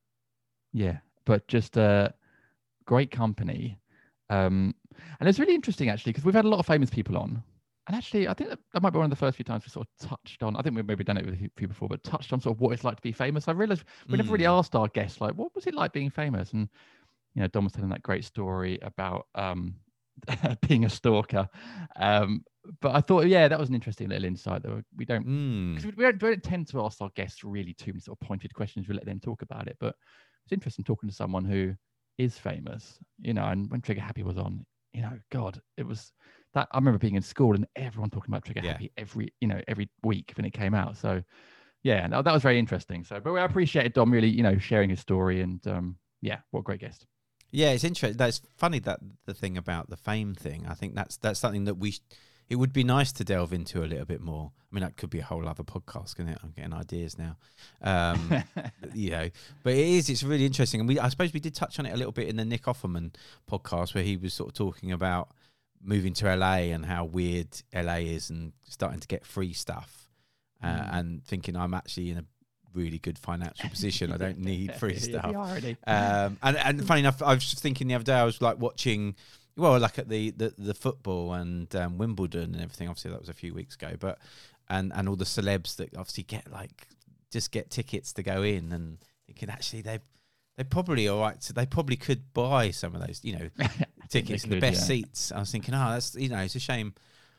Yeah, but just uh, great company. Um, and it's really interesting, actually, because we've had a lot of famous people on. And actually, I think that, that might be one of the first few times we sort of touched on, I think we've maybe done it with a few before, but touched on sort of what it's like to be famous. I realized we never really Mm. asked our guests, like, what was it like being famous? And, you know, Dom was telling that great story about um, being a stalker. Um, but I thought, yeah, that was an interesting little insight that we don't, Mm. because we, don't, we don't tend to ask our guests really too many sort of pointed questions. We let them talk about it. But it's interesting talking to someone who is famous, you know, and when Trigger Happy was on, you know, God, it was that I remember being in school and everyone talking about Trigger Yeah. Happy every, you know, every week when it came out. So yeah, no, that was very interesting. So, but I appreciated Dom really, you know, sharing his story and um, yeah, what a great guest. Yeah, it's interesting. That's funny that the thing about the fame thing. I think that's that's something that we. Sh- it would be nice to delve into a little bit more. I mean, that could be a whole other podcast, couldn't it? I'm getting ideas now. Um, you know, but it is. It's really interesting, and we. I suppose we did touch on it a little bit in the Nick Offerman podcast, where he was sort of talking about moving to L A and how weird L A is, and starting to get free stuff, uh, Mm. and thinking I'm actually in a really good financial position. I don't need free Yeah, stuff. the irony. Um, and, and funny enough, I was just thinking the other day, I was like watching Well, like at the the, the football and um, Wimbledon and everything. Obviously, that was a few weeks ago. But and and all the celebs that obviously get like just get tickets to go in, and thinking actually they they probably all right. So they probably could buy some of those, you know, tickets and the best yeah. seats. I was thinking, oh, that's you know, it's a shame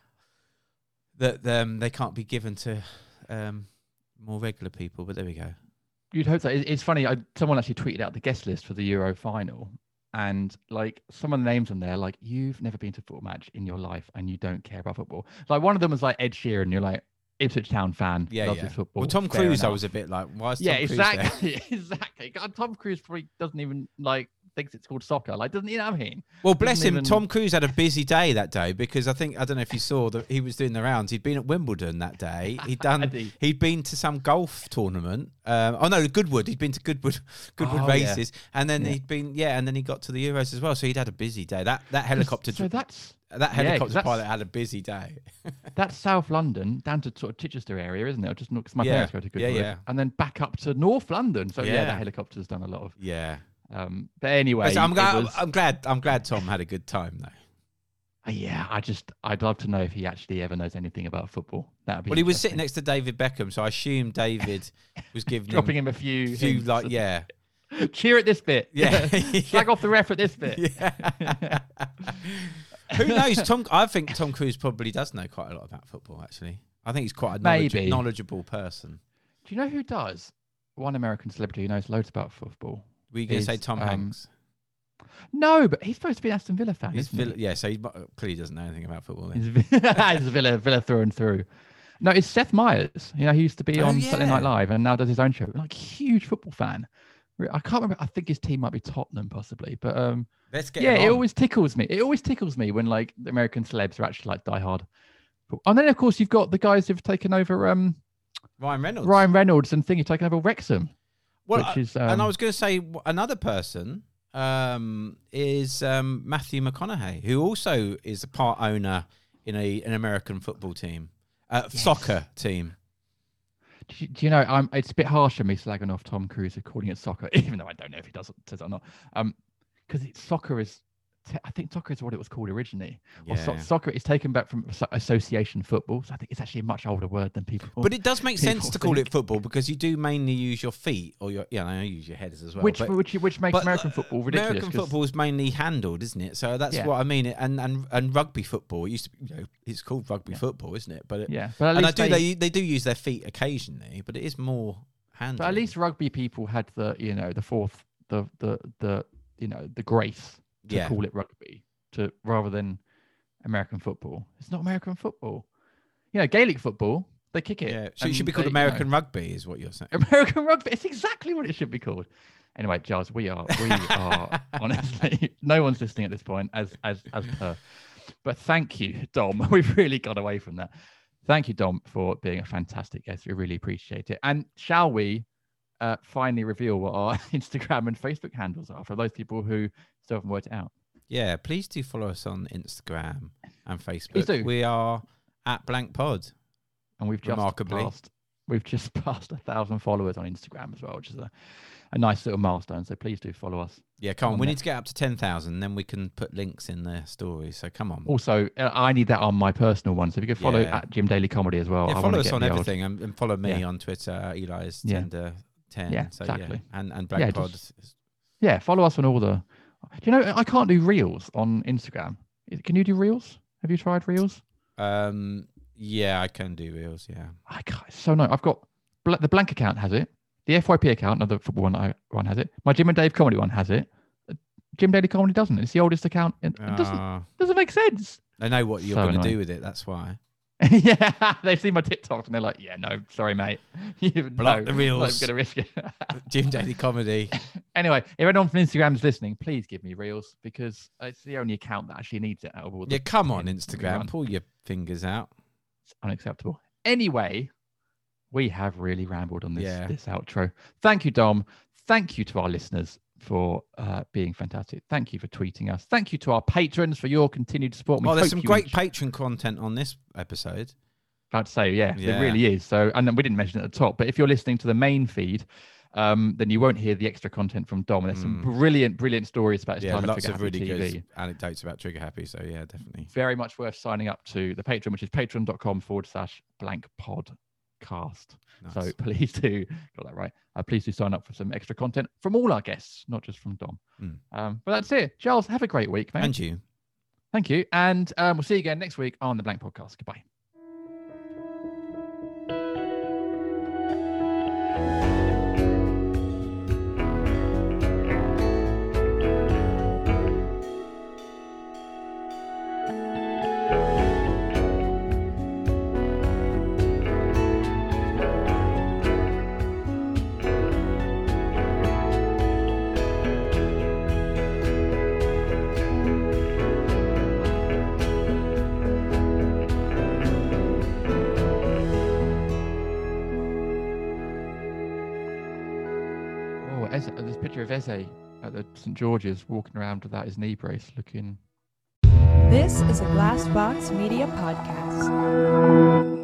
that um, they can't be given to um, more regular people. But there we go. You'd hope so. It's funny. I, someone actually tweeted out the guest list for the Euro final, and like some of the names on there, like you've never been to a football match in your life, and you don't care about football. Like one of them was like Ed Sheeran. You're like Ipswich Town fan. Yeah, loves yeah. his football. Well, Tom Fair Cruise, enough. I was a bit like, why is Tom yeah, Cruise exactly, there? exactly. God, Tom Cruise probably doesn't even like thinks it's called soccer. Like, doesn't he know what I mean? Well, bless doesn't him. even... Tom Cruise had a busy day that day because I think I don't know if you saw that he was doing the rounds. He'd been at Wimbledon that day. He'd done. he? He'd been to some golf tournament. Um, oh no, Goodwood. He'd been to Goodwood, Goodwood Oh, races, yeah. and then Yeah. he'd been yeah, and then he got to the Euros as well. So he'd had a busy day. That that helicopter. So that's that yeah, helicopter 'cause pilot that's- had a busy day. that's South London down to sort of Chichester area, isn't it? Just because my Yeah. parents go to Yeah, Goodwood, yeah. and then back up to North London. So yeah, Yeah. that helicopter's done a lot of. Yeah. Um, but anyway, So I'm it glad. was- I'm glad. I'm glad Tom had a good time though. Uh, Yeah, I just, I'd love to know if he actually ever knows anything about football. That'd be Well, he was sitting interesting. next to David Beckham, so I assume David was giving dropping him him a few, a few hints. like yeah. cheer at this bit. Yeah. Slag off the ref at this bit. Yeah. Who knows? Tom, I think Tom Cruise probably does know quite a lot about football. Actually, I think he's quite a knowledge, Maybe. knowledgeable person. Do you know who does? One American celebrity who knows loads about football. Were you going to Is, say Tom um, Hanks? No, but he's supposed to be an Aston Villa fan, He's isn't Villa, he? yeah, so he clearly doesn't know anything about football. Then. He's, he's a Villa, Villa through and through. No, it's Seth Meyers. You know, he used to be Oh, on yeah. Saturday Night Live and now does his own show. Like, huge football fan. I can't remember. I think his team might be Tottenham, possibly. But um, Let's get yeah, him it on. always tickles me. It always tickles me when like the American celebs are actually like diehard. And then of course you've got the guys who've taken over um Ryan Reynolds. Ryan Reynolds and thing. You've taken over Wrexham. well, which I- is, um, and I was going to say w- another person um, is um, Matthew McConaughey, who also is a part owner in a an American football team, uh, soccer team. Do you, do you know? I'm. It's a bit harsh of me slagging off Tom Cruise for calling it soccer, even though I don't know if he does says it or not. Um, because soccer is. Te- I think soccer is what it was called originally. Or so- Yeah. soccer is taken back from so- association football. So I think it's actually a much older word than people. But it does make sense people to call think. it football because you do mainly use your feet or your yeah, I know you use your heads as well. which but, which which makes but, American uh, football ridiculous. American 'cause- football is mainly handled, isn't it? So that's Yeah. what I mean. And and and rugby football, it used to be, you know, it's called rugby Yeah. football, isn't it? But it, Yeah, but at and I least do they, they they do use their feet occasionally, but it is more handled. but at least rugby people had the you know the fourth the the the you know the grace to Yeah. call it rugby to rather than American football. It's not American football. You know, Gaelic football, they kick it. Yeah, so it and should be called they- you know, American rugby, is what you're saying. American rugby. It's exactly what it should be called. Anyway, Giles, we are we are honestly no one's listening at this point as as as per. But thank you, Dom. We've really got away from that. Thank you, Dom, for being a fantastic guest. We really appreciate it. And shall we uh, finally reveal what our Instagram and Facebook handles are for those people who still haven't worked it out? Yeah, please do follow us on Instagram and Facebook. Please do. We are at Blank Pod. And we've just Remarkably. passed we've just passed a thousand followers on Instagram as well, which is a, a nice little milestone. So please do follow us. Yeah, come on. On We there. need to get up to ten thousand, then we can put links in the stories. So come on. Also, uh, I need that on my personal one. So if you could follow Yeah. at Jim Daily Comedy as well. yeah, I follow wanna us get on the old- everything and, and follow me Yeah. on Twitter, Eli's Yeah. Tender ten. Yeah, so, exactly. Yeah. And, and Black Yeah, Pod. just- Yeah, follow us on all the. Do you know I can't do reels on Instagram? Can you do reels? Have you tried reels? Um, yeah, I can do reels, yeah. I can't. It's so nice. I've got bl- the blank account has it. The F Y P account, another football one, I, one has it. My Jim and Dave comedy one has it. Uh, Jim Daily Comedy doesn't. It's the oldest account. It, it doesn't Ah, doesn't make sense. they know what you're So going to annoying. do with it, that's why. Yeah, they've seen my TikToks and they're like, "Yeah, no, sorry, mate. You Block no, the I'm reels. going to risk it." Jim Daily Comedy. Anyway, if anyone from Instagram is listening, please give me reels because it's the only account that actually needs it out of all the Yeah, come on, yeah, Instagram. run. Pull your fingers out. It's unacceptable. Anyway, we have really rambled on this Yeah. this outro. Thank you, Dom. Thank you to our listeners for uh, being fantastic. Thank you for tweeting us. Thank you to our patrons for your continued support. We Oh, there's hope some you great enjoy- patron content on this episode. About to say, yeah, Yeah. it really is. So, and then we didn't mention it at the top, but if you're listening to the main feed, um, then you won't hear the extra content from Dom. And there's some brilliant, brilliant stories about his Yeah, time at lots Trigger of Happy really T V. good anecdotes about Trigger Happy. So yeah, definitely. Very much worth signing up to the Patreon, which is patreon.com forward slash blank podcast. Nice. So please do, got that right. Uh, please do sign up for some extra content from all our guests, not just from Dom. Mm. Um, but that's it. Giles, have a great week, mate. And you. Thank you. And um, we'll see you again next week on the Blank Podcast. Goodbye. There's a picture of Eze at the Saint George's walking around without his knee brace, looking. This is a Glassbox Media Podcast.